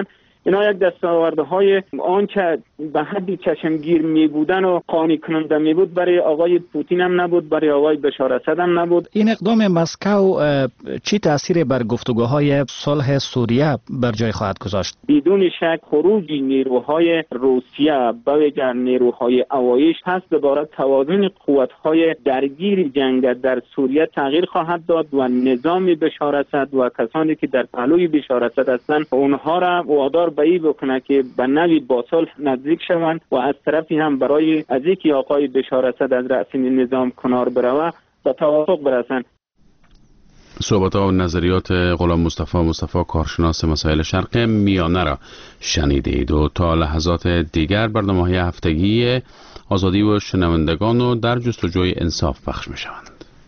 اینا یک دستاوردهای آنچه به حدی چشمگیر می بودن و قانع کننده می بود برای آقای پوتین هم نبود، برای آقای بشار اسد هم نبود. این اقدام مسکو چی تأثیر بر گفتگوهای صلح سوریه بر جای خواهد گذاشت؟ بدون شک خروج نیروهای روسیه به ویژه نیروهای اوایش هست دوباره توازن قوت‌های درگیر جنگ در سوریه تغییر خواهد داد و نظام بشار اسد و کسانی که در پهلوی بشار اسد هستند اونها را وادار به این بکنه که به نوی با صلح نزدیک شوند و از طرفی هم برای از اینکه آقای بشار اسد از رأس نظام کنار بروه به توافق برسند. صحبت و نظریات غلام مصطفی کارشناس مسائل شرق میانه را شنیدید و تا لحظات دیگر برنامه‌های هفتگی آزادی و شنوندگان و در جستجوی انصاف پخش می‌شوند.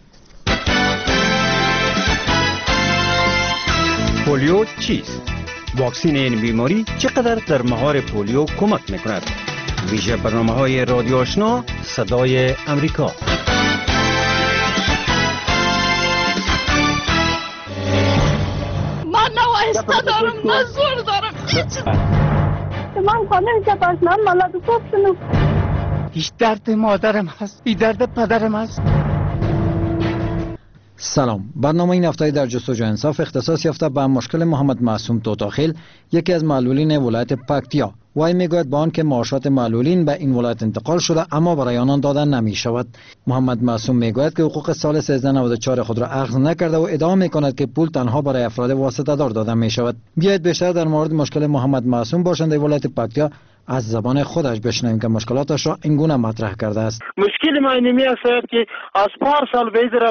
پولیو چیست؟ واکسین این بیماری چقدر در مهار پولیو کمک می‌کند؟ ویژه برنامه‌های رادیو آشنا صدای امریکا. من نه وایسته دارم نه زور دارم من خانه که پس من ملاد گفتنم هیچ درد مادرم هست، بی درد پدرم هست. سلام، برنامه این هفته در جستجو انصاف اختصاص یافته به مشکل محمد معصوم توتاخیل، یکی از معلولین ولایت پکتیا. وی میگوید با آنکه معاشات معلولین به این ولایت انتقال شده اما برای آنان داده نمی شود. محمد معصوم میگوید که حقوق سال 1394 خود را اخذ نکرده و ادعا میکند که پول تنها برای افراد واسطه دار داده می شود. بیایید بیشتر در مورد مشکل محمد معصوم باشنده ولایت پکتیا از زبان خودش بشنویم که مشکلاتش را اینگونه مطرح کرده است. مشکل ما اینمی است که از پارسال به از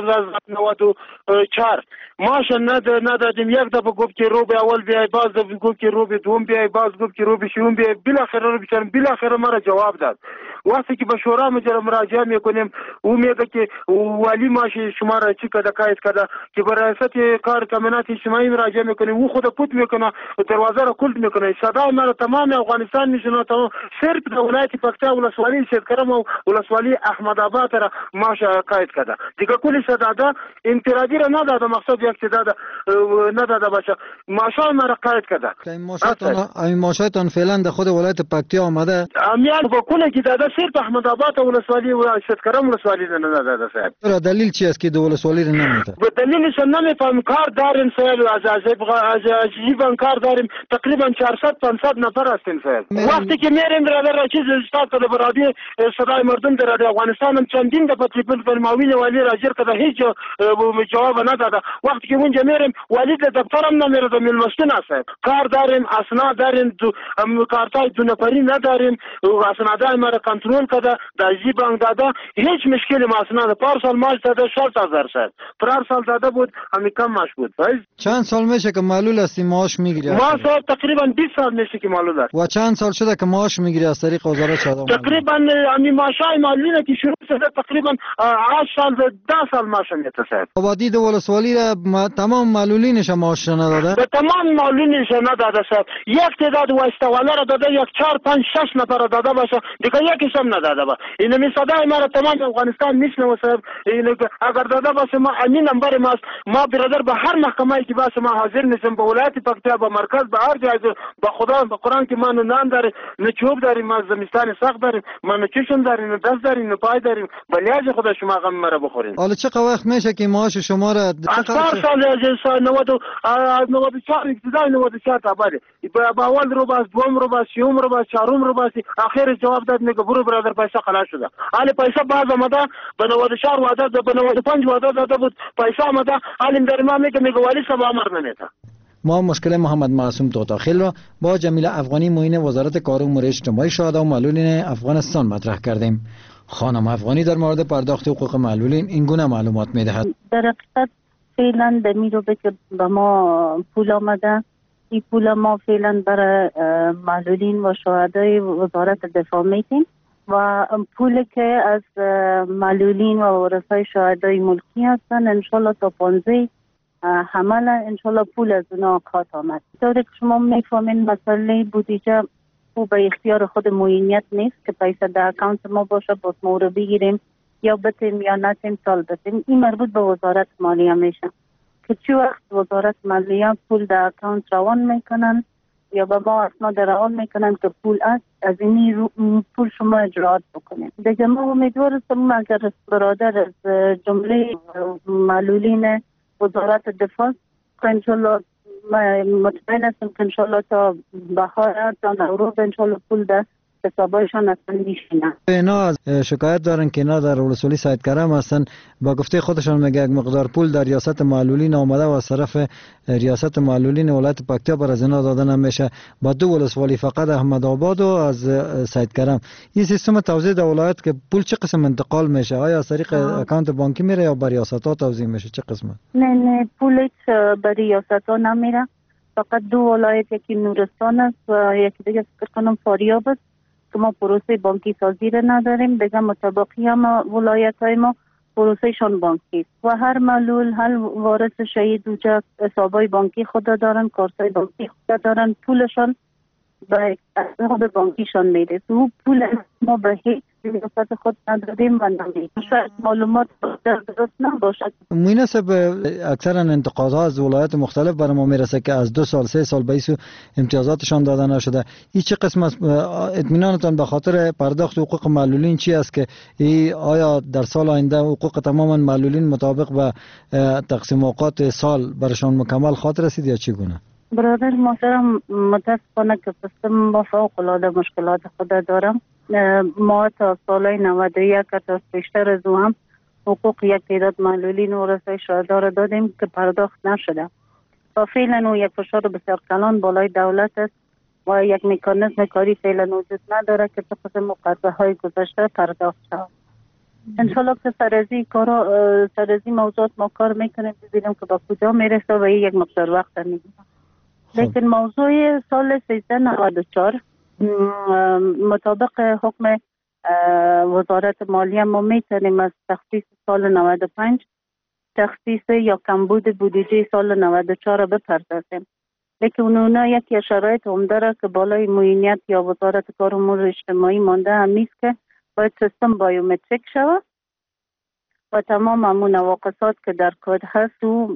94 ماش ندادیم. یک دفعه گفت که رو به اول بیای، باز دفعه گفت که رو به دوم بیای، باز گفت که رو به شوم بیای. بالاخره ما را جواب داد. وقتی که به شورا مراجعه میکنیم او میگه که ولی ماش شما را چی کده قید کرده که به ریاست کار کمینات اجتماعی مراجعه میکنیم او خود پوت میکنه دروازه را کلد میکنه. صدای ما را تمام افغانستان میشنوه. صرف در ولایت پکتیا ولسوالی شدکرم و ولسوالی احمد آباد را ماش قید کرده. دیگه کلی صداده انفرادی را نداده، مقصد یک صداده نداده باشه. ماشای ما را قید کرده. این ماشایتان فعلا در خود ولایت پکتیا آمده؟ امیال با کلی که داده صرف احمد آباد ولسوالی و شدکرم ولسوالی را نداده صاحب. را دلیل چی است که دو ولسوالی را نمیده؟ به دلیلش نمیفهم. کار داریم صاحب، از جیبان کار داریم تقریبا 400-500 نفر هستیم صاحب. وقتی که میریم برادر چیز استاد کده برادی صدای مردم در افغانستان هم چندین دفعه تلفن کنیم معاون والی راجر کده هیچ جواب نداده. وقتی که اونجا میریم والی دفتر هم نمیره، میلمستون است. کار داریم، اسناد داریم، کارتای دو نفری نداریم، اسنادای ما را کنترل کده در جیبان داده. هیچ مشکلی ما اسناد پارسال ماش داده 60,000 شد. پارسال داده بود همین کم ماش بود. چند سال میشه که معلول هستی معاش میگیری؟ ما صاحب تقریبا 20 سال میشه که معلول است. و چند سال شده که معاش میگیری از طریق وزارت شادمان؟ تقریبا همین معاشای معلولینه که شروع شده تقریبا 8 سال 10 سال معاش میتصد. آبادی دو ولسوالی را تمام معلولینش معاش نداده؟ به تمام معلولینش نداده صاحب. یک تعداد واسطه والا را داده، یک 4 5 6 نفر را داده باشه، دیگه یکیش هم نداده با. این می صدای ما را تمام افغانستان میشنوه صاحب. این اگر داده باشه ما امین نمبر ماست، ما برادر به هر محکمه‌ای که باشه ما حاضر نیستم. به ولایت پکتیا به مرکز به هر جای به خدا به قرآن که ما نان داره نه چوب داریم، ما زمستان سخت داریم، ما نه چشم داریم نه دست داریم نه پای داریم. ولی خدا شما غم مرا بخورین. حالا چه وقت میشه که معاش شما را از سال 94 ابتدای 94 تا بعد با اول رو باز دوم رو باز سوم رو باز چهارم رو باز اخر جواب داد میگه برو برادر پیسه خلاص شده. حالا پیسه باز آمده به 94 وعده به 95 وعده داده بود، پیسه آمده حالا در ما میگه ولی صاحب امر نمیده. ما مشکل محمد معصوم توتاخیل را با جمیله افغانی معین وزارت کار و امور اجتماعی شهدا و معلولین افغانستان مطرح کردیم. خانم افغانی در مورد پرداخت حقوق معلولین این گونه معلومات میدهد. در حقیقت فعلا در میرو که به ما پول آمده، این پول ما فعلا برای معلولین و شهدای وزارت دفاع میتیم و پول که از معلولین و ورثای شهدای ملکی هستن انشالله تا 15 حمل انشالله پول از اونا خواهد آمد. طوری که شما میفهمین مسئله بودجه او به اختیار خود معینیت نیست که پیسه در اکانت ما باشه باز ما رو بگیریم یا بتیم یا نتیم سال بتیم. این مربوط به وزارت مالیه میشه که چی وقت وزارت مالیه پول در اکانت روان میکنن یا به ما اسناد روان میکنن که پول است، از این پول شما اجرات بکنید. دیگه ما امیدوار هستم اگر برادر از جمله معلولین وزارت دفاع که انشالله مطمئن هستم که انشالله تا بهار تا نوروز انشالله پول در حسابایشان اصلا میشینن. اینا از شکایت دارن که اینا در ولسوالی سید کرم هستن، با گفته خودشان میگه یک مقدار پول در ریاست معلولین آمده و از طرف ریاست معلولین ولایت پکتیا بر از اینا داده نمیشه. با دو ولسوالی فقط احمد آباد و از سید کرم. این سیستم توزیع در ولایت که پول چه قسم انتقال میشه؟ آیا از طریق اکانت بانکی میره یا بر ریاست ها توزیع میشه؟ چه قسمه؟ نه پول بر ریاست ها نمیره، فقط دو ولایت، یکی نورستان است و یکی دیگه فکر کنم فاریاب است که ما پروسه بانکی سازی را نداریم. دیگه مطابقی هم ولایت های ما پروسه شان بانکی و هر معلول هر وارث شهید اوجا حسابای بانکی خود دارن، کارتای بانکی خود دارن، پولشان به حساب بانکیشان میره. تو پول ما به هیچ ریاست خود ندادیم و نمیدیم. شاید معلومات درست نباشد. مناسب اکثرا انتقادها از ولایات مختلف برای ما میرسه که از 2 سال 3 سال به ایسو امتیازاتشان داده نشده. این چه قسم از اطمینانتان به خاطر پرداخت حقوق معلولین چی است که آیا در سال آینده حقوق تماما معلولین مطابق به تقسیم اوقات سال برشان مکمل خاطر رسید یا چگونه؟ برادر محترم، متاسفانه که سیستم با فوق العاده مشکلات خود دارم. ما تا سال 91 تا بیشتر از او هم حقوق یک تعداد معلولین و ورثه شهدا دادیم که پرداخت نشده و فعلا او یک فشار بسیار کلان بالای دولت است و یک مکانیزم کاری فعلا وجود نداره که طبق مقرره های گذشته پرداخت شود. انشالله که سرازی موضوعات ما کار میکنیم ببینیم که با کجا میرسه و یک مقدار وقت میگیره. لیکن موضوع سال 1394 مطابق حکم وزارت مالیه ما میتونیم از تخصیص سال 95 تخصیص یا کمبود بودجه سال 94 را بپردازیم. لیکن اونا یکی شرایط هم داره که بالای معینیت یا وزارت کار و امور اجتماعی مانده همیست که باید سیستم بایومتریک شود و تمام همون نواقصات که در کد هست و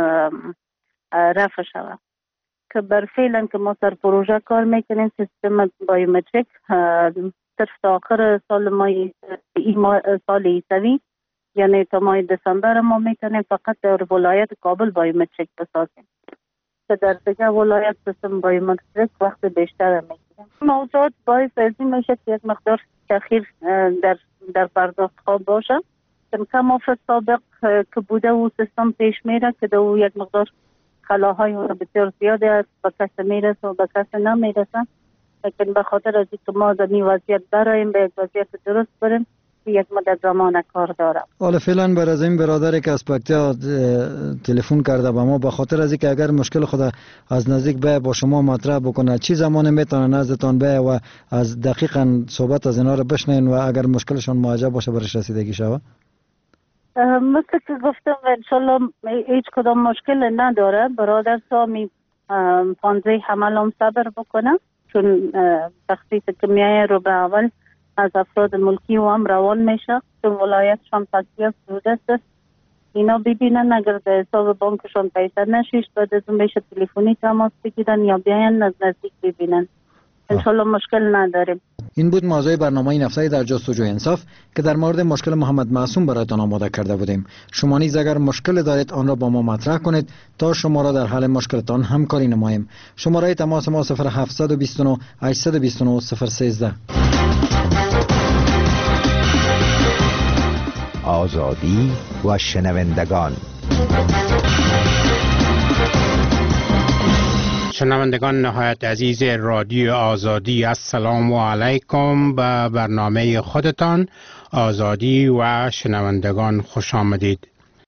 رفع شود. که بر فعلا که ما سر پروژه کار میکنیم سیستم بایومتریک صرف تا آخر سال سال ایسوی یعنی تا ماه دسامبر ما میتونیم فقط در ولایت کابل بایومتریک بسازیم که در دیگه ولایت سیستم بایومتریک وقت بیشتر میگیریم. موضوعات باعث از این میشه که یک مقدار تاخیر در پرداخت ها باشه کم سابق که بوده و سیستم پیش میره که دو یک مقدار خلاهای اون بسیار زیاده است، به کس میرسه و به کس نمیرسه. لیکن به خاطر از اینکه ما در این وضعیت برایم به یک وضعیت درست بریم یک مدت زمان کار دارم. حالا فعلا بر از این برادری که از پکتیا تلفن کرده به ما به خاطر از اینکه اگر مشکل خود از نزدیک به با شما مطرح بکنه چی زمان میتونه نزدتان به و از دقیقاً صحبت از اینا رو بشنین و اگر مشکلشون معجب باشه برش رسیدگی شود؟ مثل که گفتم انشالله هیچ کدام مشکل نداره. برادر سامی 15 حمل هم صبر بکنه چون تخصیص کمیه رو به اول از افراد ملکی و هم روان میشه چون ولایتشان پکتیا سودست است. اینا ببینن اگر در حساب بانکشان پیسه نشیشت بعد از اون میشه تلفنی تماس بگیرن یا بیاین از نزدیک ببینن. انشالله مشکل نداریم. این بود موضوع برنامه این هفته در جستجوی انصاف که در مورد مشکل محمد معصوم برایتان آماده کرده بودیم. شما نیز اگر مشکل دارید آن را با ما مطرح کنید تا شما را در حل مشکلتان همکاری نماییم. شماره تماس ما 0729 829 013. آزادی و شنوندگان. شنوندگان نهایت عزیز رادیو آزادی، السلام علیکم. به برنامه خودتان آزادی و شنوندگان خوش آمدید.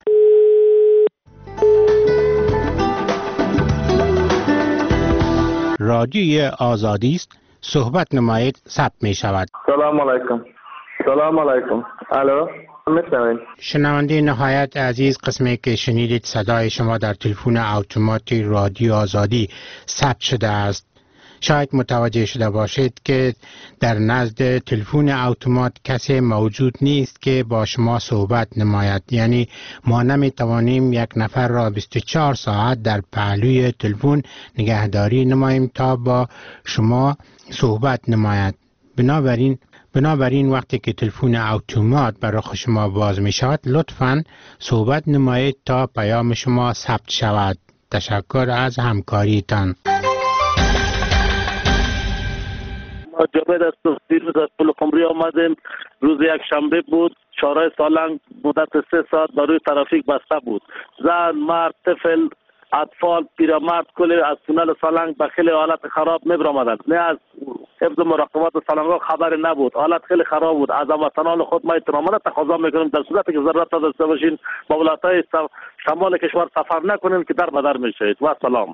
رادیوی آزادی است، صحبت نمایید ثبت می شود. سلام علیکم. سلام علیکم. الو شنونده نهایت عزیز، قسمی که شنیدید صدای شما در تلفن اتومات رادیو آزادی ثبت شده است. شاید متوجه شده باشید که در نزد تلفن اتومات کسی موجود نیست که با شما صحبت نماید. یعنی ما نمی توانیم یک نفر را 24 ساعت در پهلوی تلفن نگهداری نماییم تا با شما صحبت نماید. بنابراین وقتی که تلفن اتومات برای شما باز می شود لطفاً صحبت نمایید تا پیام شما ثبت شود. تشکر از همکاریتان. جاوید از دیروز از پل قمری آمدیم. روز یک شنبه بود. چهارراه سالنگ مدت 3 ساعت برای ترافیک بسته بود. زن، مرد، طفل، اطفال، پیرمرد کل از تونل سالنگ به خیلی حالت خراب می‌برآمدند. نه از حفظ مراقبت سالنگ ها خبر نبود. حالت خیلی خراب بود. از هموطنان خود ما احترامانه تقاضا میکنیم در صورتی که ضرورت داشته باشین با ولایت‌های شمال کشور سفر نکنین که در بدر میشید. و سلام.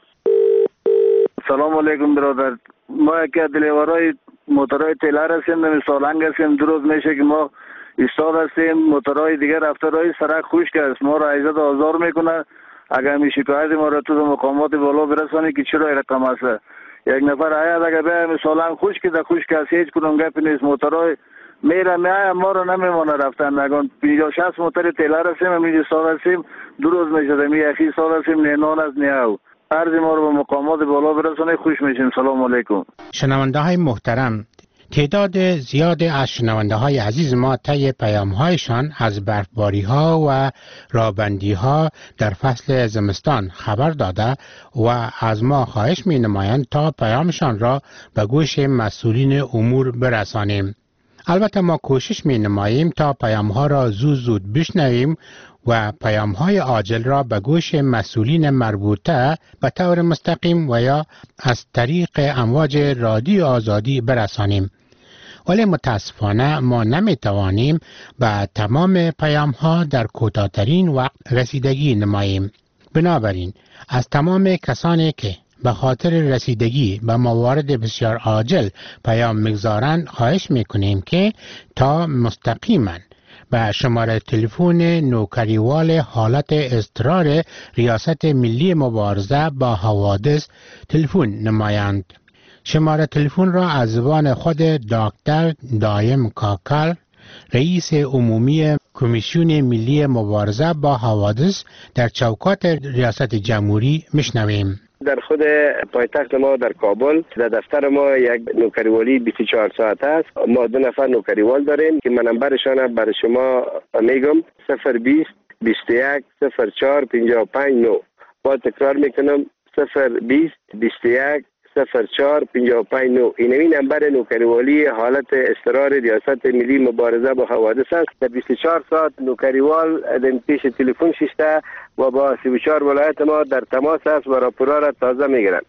سلام علیکم برادر. ما که دلیورای موتورهای تیلر هستیم، نمی سالنگ هستیم. 2 روز میشه که ما ایستاد هستیم. موتورهای دیگر رفته رای سرک خشک است. ما را عزت آزار میکنه. اگر می شکایت ما را تو مقامات بالا برسانی که چرا رقم است. یک نفر آید اگر به سالنگ خشک ده خشک است، هیچ کدوم گپ نیست. موتورهای میره میآید ما را نمیمونه رفتن. اگر 50-60 موتور تیلر هستیم، می ایستاد هستیم. 2 روز میشه می اخی ایستاد هستیم. نه نان است نه او. عرض ما رو به مقامات بالا برسانید. خوش میشیم. سلام علیکم. شنونده های محترم، تعداد زیاد از شنونده های عزیز ما طی پیام هایشان از برفباری ها و رابندی ها در فصل زمستان خبر داده و از ما خواهش می نمایند تا پیامشان را به گوش مسئولین امور برسانیم. البته ما کوشش می نماییم تا پیام ها را زود بشنویم و پیام های عاجل را به گوش مسئولین مربوطه به طور مستقیم و یا از طریق امواج رادیو آزادی برسانیم. ولی متاسفانه ما نمی توانیم به تمام پیام ها در کوتاه‌ترین وقت رسیدگی نماییم. بنابراین از تمام کسانی که به خاطر رسیدگی به موارد بسیار عاجل پیام میگذارند خواهش میکنیم که تا مستقیما به شماره تلفن نوکریوال حالت اضطرار ریاست ملی مبارزه با حوادث تلفن نمایند. شماره تلفن را از زبان خود دکتر دایم کاکل، رئیس عمومی کمیسیون ملی مبارزه با حوادث در چوکات ریاست جمهوری میشنویم. در خود پایتخت ما در کابل در دفتر ما یک نوکریوالی 24 ساعت است. ما 2 نفر نوکریوال داریم که من نمبرشان برای شما میگم. 020 21 04 55 9. با تکرار میکنم 020 21 04 55 9. این نمبر نوکریوالی حالت اضطرار ریاست ملی مبارزه با حوادث است. در 24 ساعت نوکریوال در پیش تلفن شسته و با 34 ولایت ما در تماس است و راپورها را تازه میگیرند.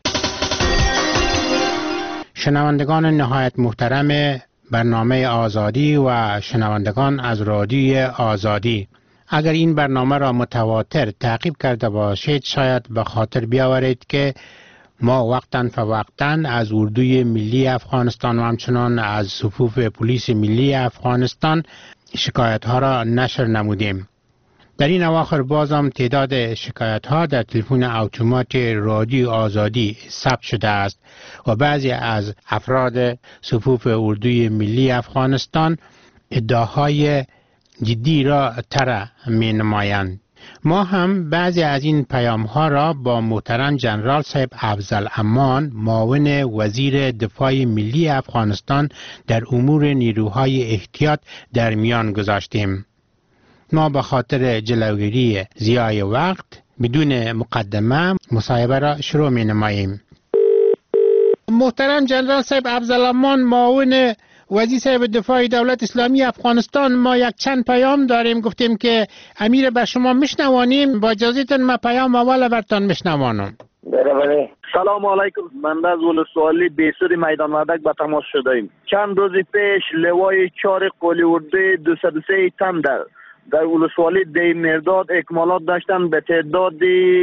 شنوندگان نهایت محترم برنامه آزادی و شنوندگان از رادیو آزادی، اگر این برنامه را متواتر تعقیب کرده باشید شاید به خاطر بیاورید که ما وقتاً فوقتاً از اردوی ملی افغانستان و همچنان از صفوف پلیس ملی افغانستان شکایت ها را نشر نمودیم. در این اواخر بازم تعداد شکایت ها در تلفن اتومات رادیو آزادی ثبت شده است و بعضی از افراد صفوف اردوی ملی افغانستان ادعاهای جدی را طرح می نمایند. ما هم بعضی از این پیام ها را با محترم جنرال صاحب افضل امان، معاون وزیر دفاع ملی افغانستان در امور نیروهای احتیاط در میان گذاشتیم. ما به خاطر جلوگیری ضیاع وقت بدون مقدمه مصاحبه را شروع می نماییم. محترم جنرال صاحب افضل امان، معاون وزیر صاحب دفاع دولت اسلامی افغانستان، ما یک چند پیام داریم. گفتیم که امیر بر شما میشنوانیم. با اجازهتون ما پیام اول برتان میشنوانم. بله. سلام علیکم. من از ولسوالی بیسود میدان مردک به تماس شدیم. چند روز پیش لوای 4 قلی اردوی 203 تن در ولسوالی دی مرداد اکمالات داشتن به تعداد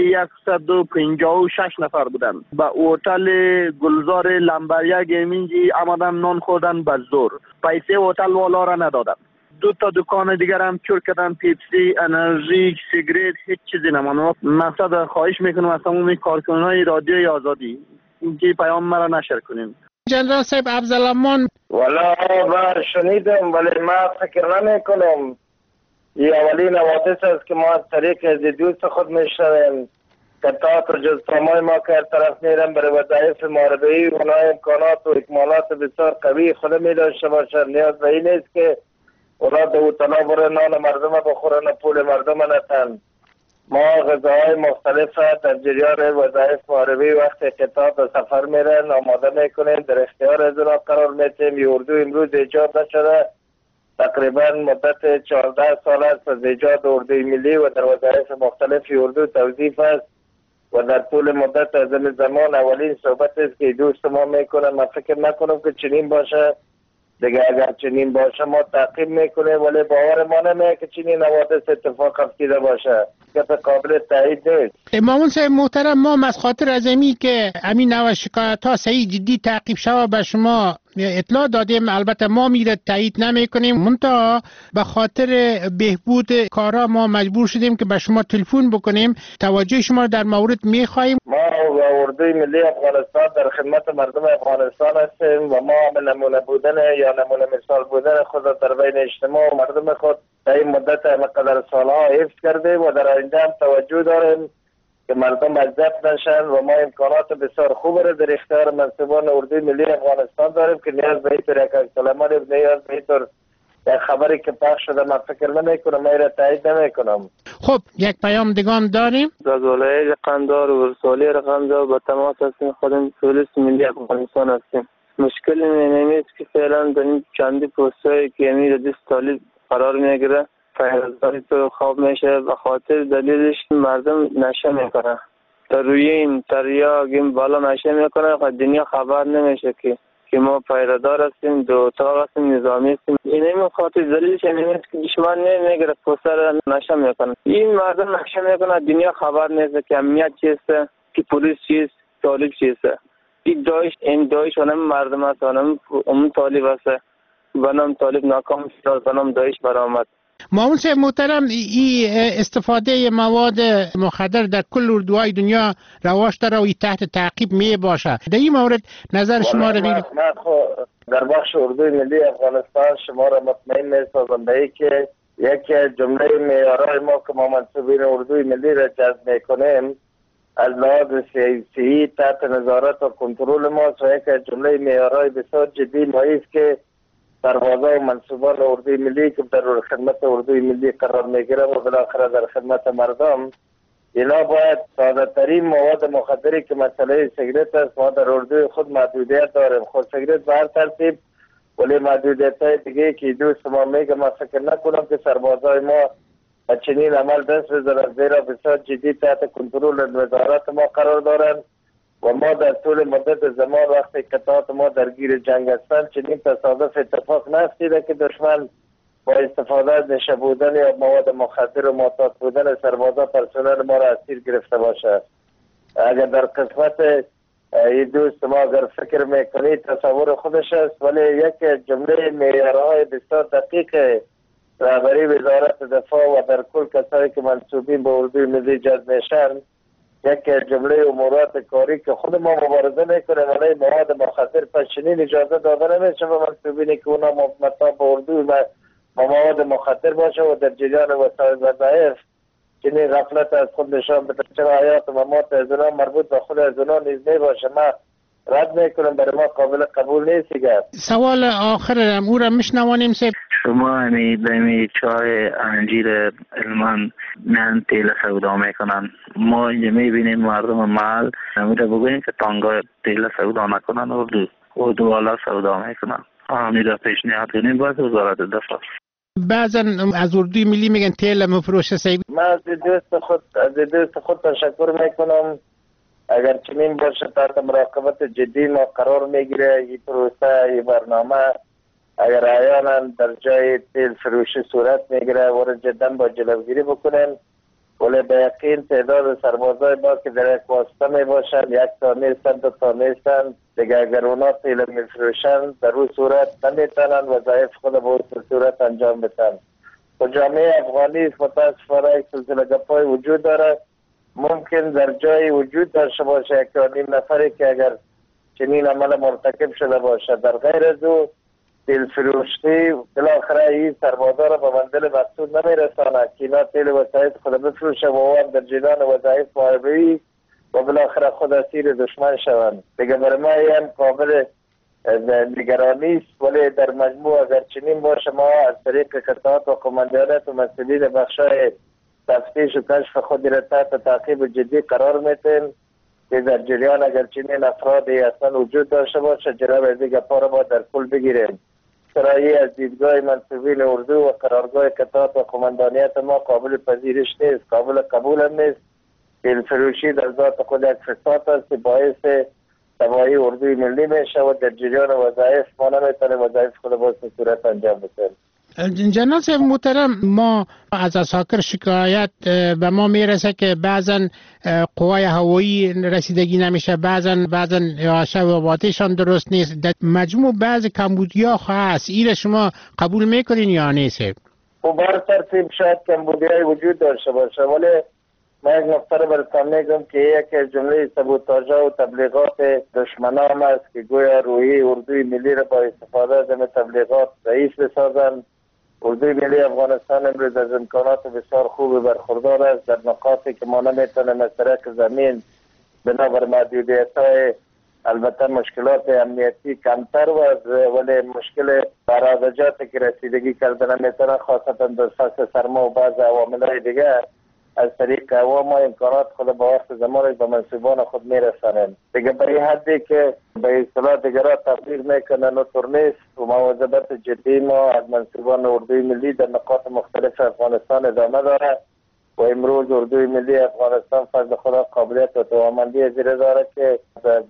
156 نفر بودن. به هتل گلزار لمبریا گیمینگی آمدن نان خوردن به زور. پیسه هتل والا را ندادن. 2 تا دکان دیگر هم چور کردن، پیپسی، انرژی، سیگریت، هیچ چیزی نماند. مقصد خواهش میکنم از تمام کارکنان رادیوی آزادی که پیام مرا نشر کنیم. جنرال صاحب افضلامان والا من شنیدم ولی ما فکر نمی کنم این اولین حوادث است که ما از طریق از دوست خود میشنویم که تئاتر جزتامای ما که طرف میرن برای وظایف محاربه‌ای اونا امکانات و اکمالات بسیار قوی خود می داشته باشن. نیاز به این نیست که اونا دو طلا برای نان مردم بخورن پول مردم نتن. ما غذاهای مختلف در جریان وظایف محاربه‌ای وقتی قطعات به سفر میرن آماده میکنیم، در اختیار از اونا قرار میتیم. این اردو امروز ایجاد نشده، تقریبا مدت 14 سال است از ایجاد اردوی ملی و در وظایف مختلف اردو توظیف است و در طول مدت از این زمان اولین صحبت است که دوست ما میکنه. من فکر نکنم که چنین باشه دیگه. اگر چنین باشه ما تعقیب میکنه ولی باور ما نمیه که چنین حوادث اتفاق افتیده باشه که قابل تایید نیست. مامون صاحب محترم، ما از خاطر ازمی که امین نوع شکایت ها صحیح جدی تعقیب شود به شما اطلاع دادیم. البته ما میره تایید نمی کنیم، منتها به خاطر بهبود کارا ما مجبور شدیم که به شما تلفن بکنیم. توجه شما در مورد میخواهیم. ما و اردوی ملی افغانستان در خدمت مردم افغانستان هستیم و ما نمونه بودن یا نمونه مثال بودن خود در بین اجتماع و مردم خود در این مدت مقدار سالها حفظ کرده و در آینده هم توجه داریم که مردم اذیت نشن و ما امکانات بسیار خوب را در اختیار منصبان اردوی ملی افغانستان داریم که نیاز به اینطور یک کلمه نیاز به اینطور خبری که پخش شده من فکر نمی کنم، من را تایید نمی کنم. خب یک پیام دیگه داریم. از ولایت قندهار و ورسالی رقمزا با تماس هستیم. خودم پلیس ملی افغانستان هستیم. مشکل اینه که فعلا در این چندی پستایی که امیر دست طالب قرار میگیره پیروزانی تو خواب میشه به خاطر دلیلش مردم نشه میکنه. در روی این تریاق این بالا نشه میکنه و دنیا خبر نمیشه که ما پیرادار هستیم، دو اتاق هستیم، نظامی هستیم. این خاطر دلیلش اینه که دشمن نمیگیره پوستر نشه میکنه. این مردم نشه میکنه دنیا خبر نیست که امنیت چیسته، که پلیس چیست، طالب چیسته. این داعش اونم مردم هست، اونم طالب هست. بنام طالب ناکام شد، بنام داعش برآمد. مامون صاحب محترم، این استفاده مواد مخدر در کل اردوهای دنیا رواج داره و تحت تعقیب می باشه. در این مورد نظر شما رو بگید. در بخش اردوی ملی افغانستان شما را مطمئن می‌سازم به اینکه یکی از جمله معیارهای ما که ما منصوبین اردوی ملی را جذب می‌کنیم از لحاظ سیاسی تحت نظارت و کنترل ماست و یکی از جمله معیارهای بسیار جدی ما است که سربازان و منصوبان اردوی ملی که در خدمت اردوی ملی قرار میگیره و بالاخره در خدمت مردم، اینا باید ساده ترین مواد مخدری که مسئله سیگرت است ما در اردوی خود محدودیت داریم. خود سیگرت به هر ترتیب ولی محدودیت های دیگه که دوست ما میگه من فکر نکنم که سربازای ما چنین عمل دست بزنن، زیرا بسیار جدی تحت کنترل وزارت ما قرار دارن و ما در طول مدت زمان وقتی قطعات ما درگیر جنگ هستند چنین تصادف اتفاق نیفتیده که دشمن با استفاده از نشه بودن یا مواد مخدر و معتاد بودن سربازا پرسنل ما را اسیر گرفته باشه. اگر در قسمت این دوست ما اگر فکر میکنید تصور خودش است، ولی یک جمله معیارهای بسیار دقیق رهبری وزارت دفاع و در کل کسایی که منصوبین به اردوی ملی جذب میشن یک جمله امورات کاری که خود ما مبارزه میکنه ولی مواد مخدر پس چنین اجازه داده نمیشه به منصوبینی که اونا مطابق به اردو و مواد مخدر باشه و در جریان وظایف چنین غفلت از خود نشان بده. چرا حیات و ممات از اونا مربوط به خود از اونا نیز نباشه. ما رد میکنم، برای ما قابل قبول نیست. سوال آخر امور میشنوانیم سه شما همی چای انجیر علمان میان تیل سودا میکنن. ما اینجا میبینیم مردم محل همیده بگوییم که تانگا تیل سودا نکنن و دوالا سودا میکنن. همیده پیشنهاد کنیم باید وزارت دفاع. بعضا از اردوی ملی میگن تیل مفروشه سیب. من از دوست خود تشکر میکنم. اگر چنین باشه تحت مراقبت جدی ما قرار میگیره این پروسه این برنامه. اگر احیانا در جای تیل فروشی صورت میگیره و جدا با جلوگیری بکنن، ولی به یقین تعداد سربازای ما که در یک واسطه می باشن، یک تا نیستن، دو تا نیستن دیگه، اگر اونا تیل میفروشن در اون صورت نمیتونن وظایف خود به اون صورت انجام بدن. و جامعه افغانی متاسفانه یک سلسله گپای وجود داره. ممکن در جای وجود داشته باشه یک تا نیم نفری که اگر چنین عمل مرتکب شده باشد. در غیر از او تیل فروشی بالاخره این سربازا را به منزل مقصود نمیرساند که اینا تیل وسایط خود بفروشه و او در جریان وظایف محاربه‌ای و بالاخره خود اسیر دشمن شوند. دیگه برای ما این قابل نگرانی است، ولی در مجموع اگر چنین باشه ما از طریق قطعات و کماندانات و مسئولین بخشای تفتیش و کشف خود را تحت تعقیب جدی قرار میتیم که در جریان اگر چنین افرادی اصلا وجود داشته باشه جناب از دیگه پا را با در کل بگیریم. سرایی از دیدگاه منصوبین اردو و قرارگاه قطعات و کماندانیت ما قابل پذیرش نیست، قابل قبول هم نیست. تیل فروشی در ذات خود یک فساد است که باعث تباهی اردوی ملی میشه و در جریان وظایف ما نمیتونیم وظایف خود باز به صورت انجام بدیم. جناب محترم، ما از اساکر شکایت به ما میرسه که بعضا قوای هوایی رسیدگی نمیشه، بعضا شباباتشان درست نیست. در مجموع بعض کمبودیا هست، این شما قبول میکنین یا نیست؟ و بر ترتیب شاید کمبودیای وجود داشته باشه، ولی ما یک نقطه را براتون میگم که یک جمله سابوتاژها و تبلیغات دشمنان است که گویا روحی اردوی ملی را با استفاده از این تبلیغات ضعیف بسازند. اردوی ملی افغانستان امروز از امکانات بسیار خوب برخوردار است در نقاطی که ما نمیتونیم از طریق زمین بنابر محدودیت‌های البته مشکلات امنیتی کمتر ولی مشکل برآوردجاتی که رسیدگی کردن نمیتونه، خاصتا در فصل سرما و بعض عوامل‌های دیگه از طریق هوا ما امکانات خود با وقت زمان به منصوبان خود میرسانیم. دیگه برای حدی که به اصطلاح دیگرها تبلیغ میکنن و نیست و مواظبت جدی ما از منصوبان اردوی ملی در نقاط مختلف افغانستان ادامه داره و امروز اردوی ملی افغانستان فضل خدا قابلیت و توانمندی زیر داره که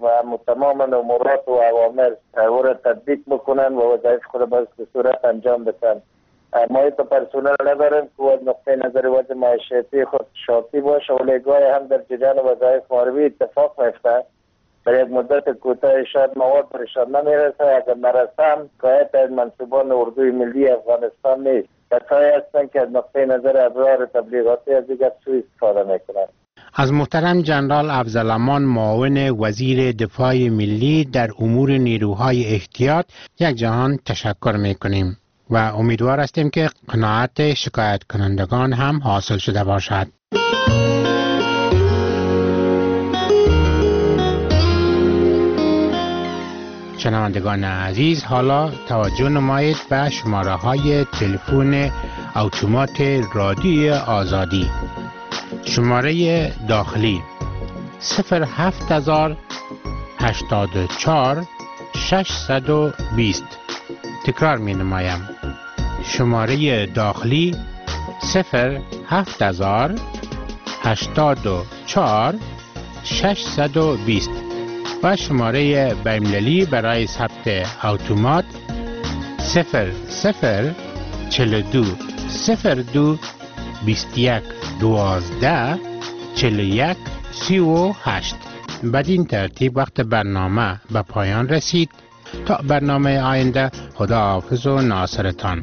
تمام امورات و اوامر او را تطبیق بکنن و وظایف خود به صورت انجام بدن. ما تو پرسونل نداریم که از نقطه نظر وضع معیشتی خود شاطی باشه، ولی گاهی هم در جریان وظایف محاربی اتفاق میفته. در یک مدت کوتاه شاید مواد برشان نمیرسه، اگر نرسم قایت از منصوبان اردوی ملی افغانستان نیست. کسایی هستن که از نقطه نظر ابزار تبلیغاتی از دیگر سوء استفاده میکنن. از محترم جنرال افضلامان معاون وزیر دفاع ملی در امور نیروهای احتیاط یک جهان تشکر میکنیم و امیدوار هستیم که قناعت شکایت کنندگان هم حاصل شده باشد. شنوندگان عزیز، حالا توجه نمایید به شماره های تلفن اتومات رادیوی آزادی. شماره داخلی 07084 620. تکرار می نمایم. شماره داخلی 07084 620 و شماره بین‌المللی برای ثبت اتومات 0042 02 21 12 41 38. بدین ترتیب وقت برنامه به پایان رسید. تا برنامه آینده، خدا حافظ و ناصرتان.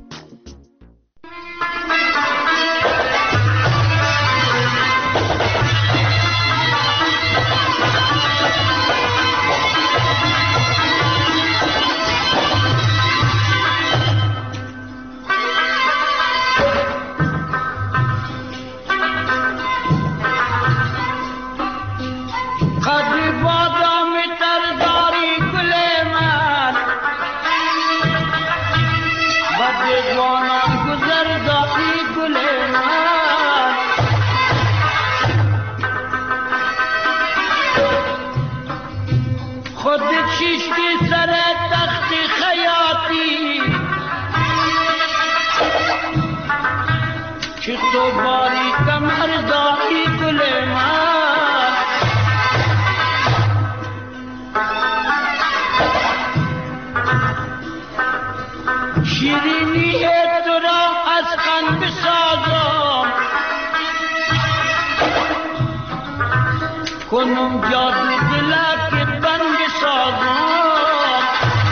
کنم جادو دلا که بند سازم،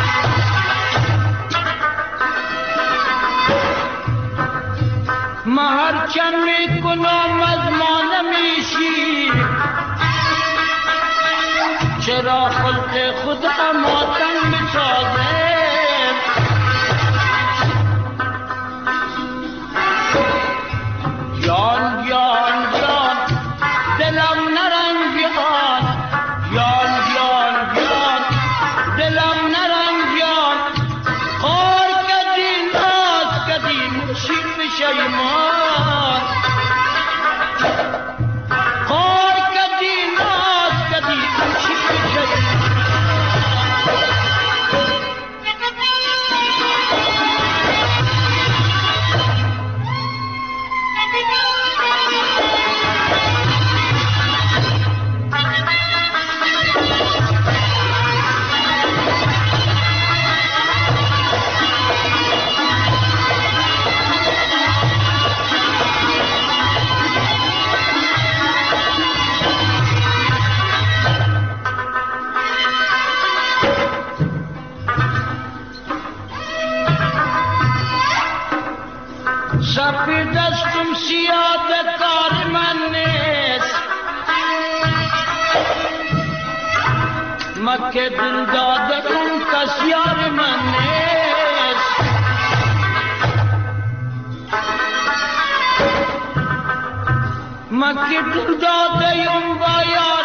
ما هرچند میکنم از ما نمیشی، چرا خلق خالق خدا ماتم بسازه جان جان جان دلم نرنجان جان جان جان دلم نرنجان خار کدی ناز کدی مشیم شیمان خار کدی ناز کدی مشیم شیمان سفید دستم سیاه کار من نیست مکه دل دادم کس یار من نیست مکه دل دادم با یار